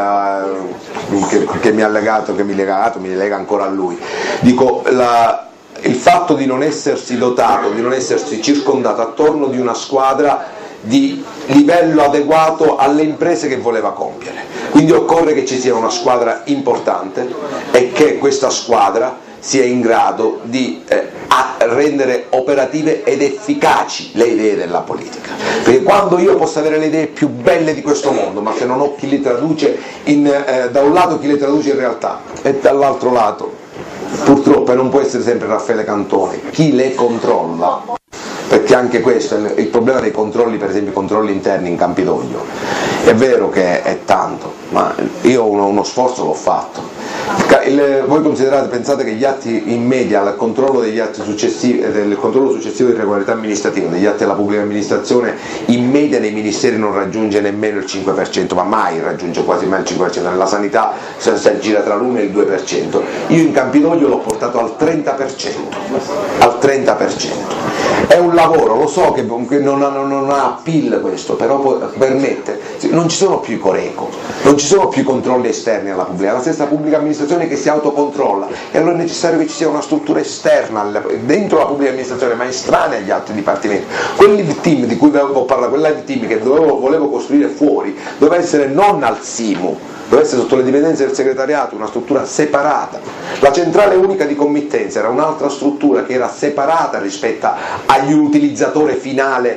che, che mi ha legato, che mi legato, mi lega ancora a lui, dico la, il fatto di non essersi dotato, di non essersi circondato attorno di una squadra di livello adeguato alle imprese che voleva compiere. Quindi occorre che ci sia una squadra importante e che questa squadra sia in grado di eh, a rendere operative ed efficaci le idee della politica, perché quando io posso avere le idee più belle di questo mondo, ma se non ho chi le traduce in, eh, da un lato chi le traduce in realtà e dall'altro lato purtroppo, e non può essere sempre Raffaele Cantone, chi le controlla, perché anche questo è il problema dei controlli, per esempio i controlli interni in Campidoglio. È vero che è tanto, ma io uno, uno sforzo l'ho fatto. Il, voi considerate, pensate che gli atti in media, il controllo degli atti successivi, del controllo successivo di regolarità amministrativa, degli atti della pubblica amministrazione, in media nei ministeri non raggiunge nemmeno il cinque per cento, ma mai raggiunge quasi mai il cinque per cento, nella sanità si gira tra l'uno e il due per cento. Io in Campidoglio l'ho portato al trenta per cento, al trenta per cento. È un lavoro, lo so che non ha, non ha appeal questo, però permette, non ci sono più i Coreco, non ci sono più i controlli esterni alla pubblica, la stessa pubblica amministrazione che si autocontrolla, e allora è necessario che ci sia una struttura esterna dentro la pubblica amministrazione, ma estranea agli altri dipartimenti. Quel team di cui avevo parlato, quel team che dovevo, volevo costruire fuori, doveva essere non al SIMU, doveva essere sotto le dipendenze del segretariato, una struttura separata. La centrale unica di committenza era un'altra struttura che era separata rispetto agli utilizzatori finale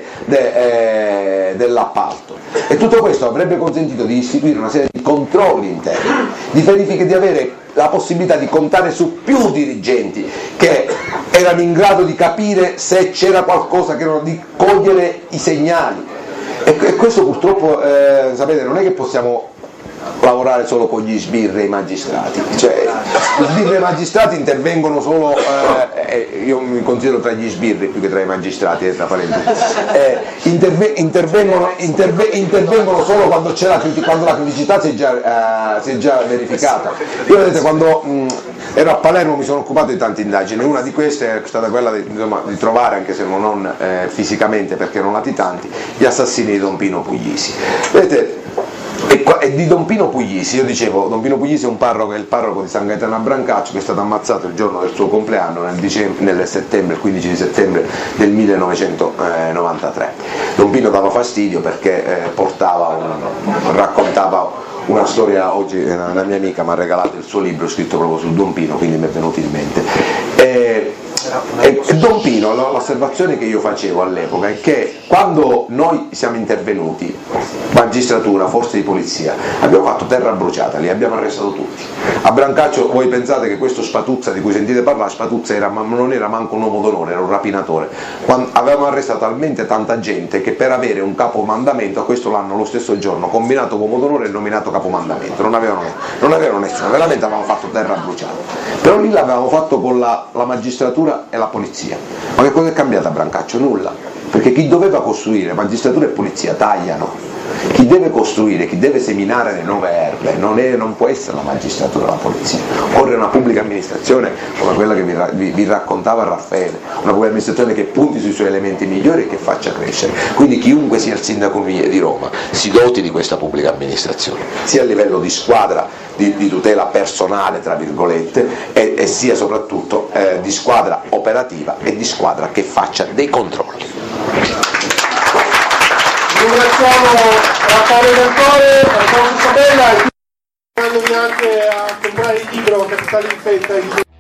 de, eh, dell'appalto, e tutto questo avrebbe consentito di istituire una serie di controlli interni, di verifiche, di avere la possibilità di contare su più dirigenti che erano in grado di capire se c'era qualcosa, che erano, di cogliere i segnali, e, e questo purtroppo eh, sapete, non è che possiamo lavorare solo con gli sbirri e i magistrati, cioè gli sbirri e i magistrati intervengono solo, eh, io mi considero tra gli sbirri più che tra i magistrati, eh, tra parentesi, eh, interve, intervengono, interve, intervengono solo quando, c'è la, quando la criticità si è già, eh, si è già verificata. Io vedete, quando mh, ero a Palermo mi sono occupato di tante indagini, una di queste è stata quella di, insomma, di trovare, anche se non eh, fisicamente perché erano latitanti, gli assassini di Don Pino Puglisi. Vedete, E, qua, e di Don Pino Puglisi, io dicevo, Don Pino Puglisi è un parroco, è il parroco di San Gaetano a Brancaccio, che è stato ammazzato il giorno del suo compleanno, nel, dicembre, nel settembre, il quindici di settembre del millenovecentonovantatré. Don Pino dava fastidio perché eh, portava un, raccontava una storia. Oggi una mia amica mi ha regalato il suo libro scritto proprio su Don Pino, quindi mi è venuto in mente. E, e, e Don Pino, l'osservazione che io facevo all'epoca è che quando noi siamo intervenuti, magistratura, forze di polizia, abbiamo fatto terra bruciata, li abbiamo arrestato tutti. A Brancaccio voi pensate che questo Spatuzza di cui sentite parlare, Spatuzza era, non era manco un uomo d'onore, era un rapinatore. Quando avevamo arrestato talmente tanta gente che per avere un capomandamento, a questo l'hanno lo stesso giorno combinato uomo d'onore e nominato capomandamento, non avevano, non avevano nessuno, veramente avevamo fatto terra bruciata. Però lì l'avevamo fatto con la, la magistratura e la polizia. Ma che cosa è cambiato a Brancaccio? Nulla, perché chi doveva costruire, magistratura e polizia tagliano. Chi deve costruire, chi deve seminare le nuove erbe non, è, non può essere la magistratura o la polizia, occorre una pubblica amministrazione come quella che vi, vi, vi raccontava Raffaele, una pubblica amministrazione che punti sui suoi elementi migliori e che faccia crescere. Quindi chiunque sia il sindaco di Roma si doti di questa pubblica amministrazione, sia a livello di squadra di, di tutela personale tra virgolette e, e sia soprattutto eh, di squadra operativa e di squadra che faccia dei controlli. Ringraziamo Raffaele Cantore, Alfonso Sabella e anche a comprare il libro Capitale Infetta.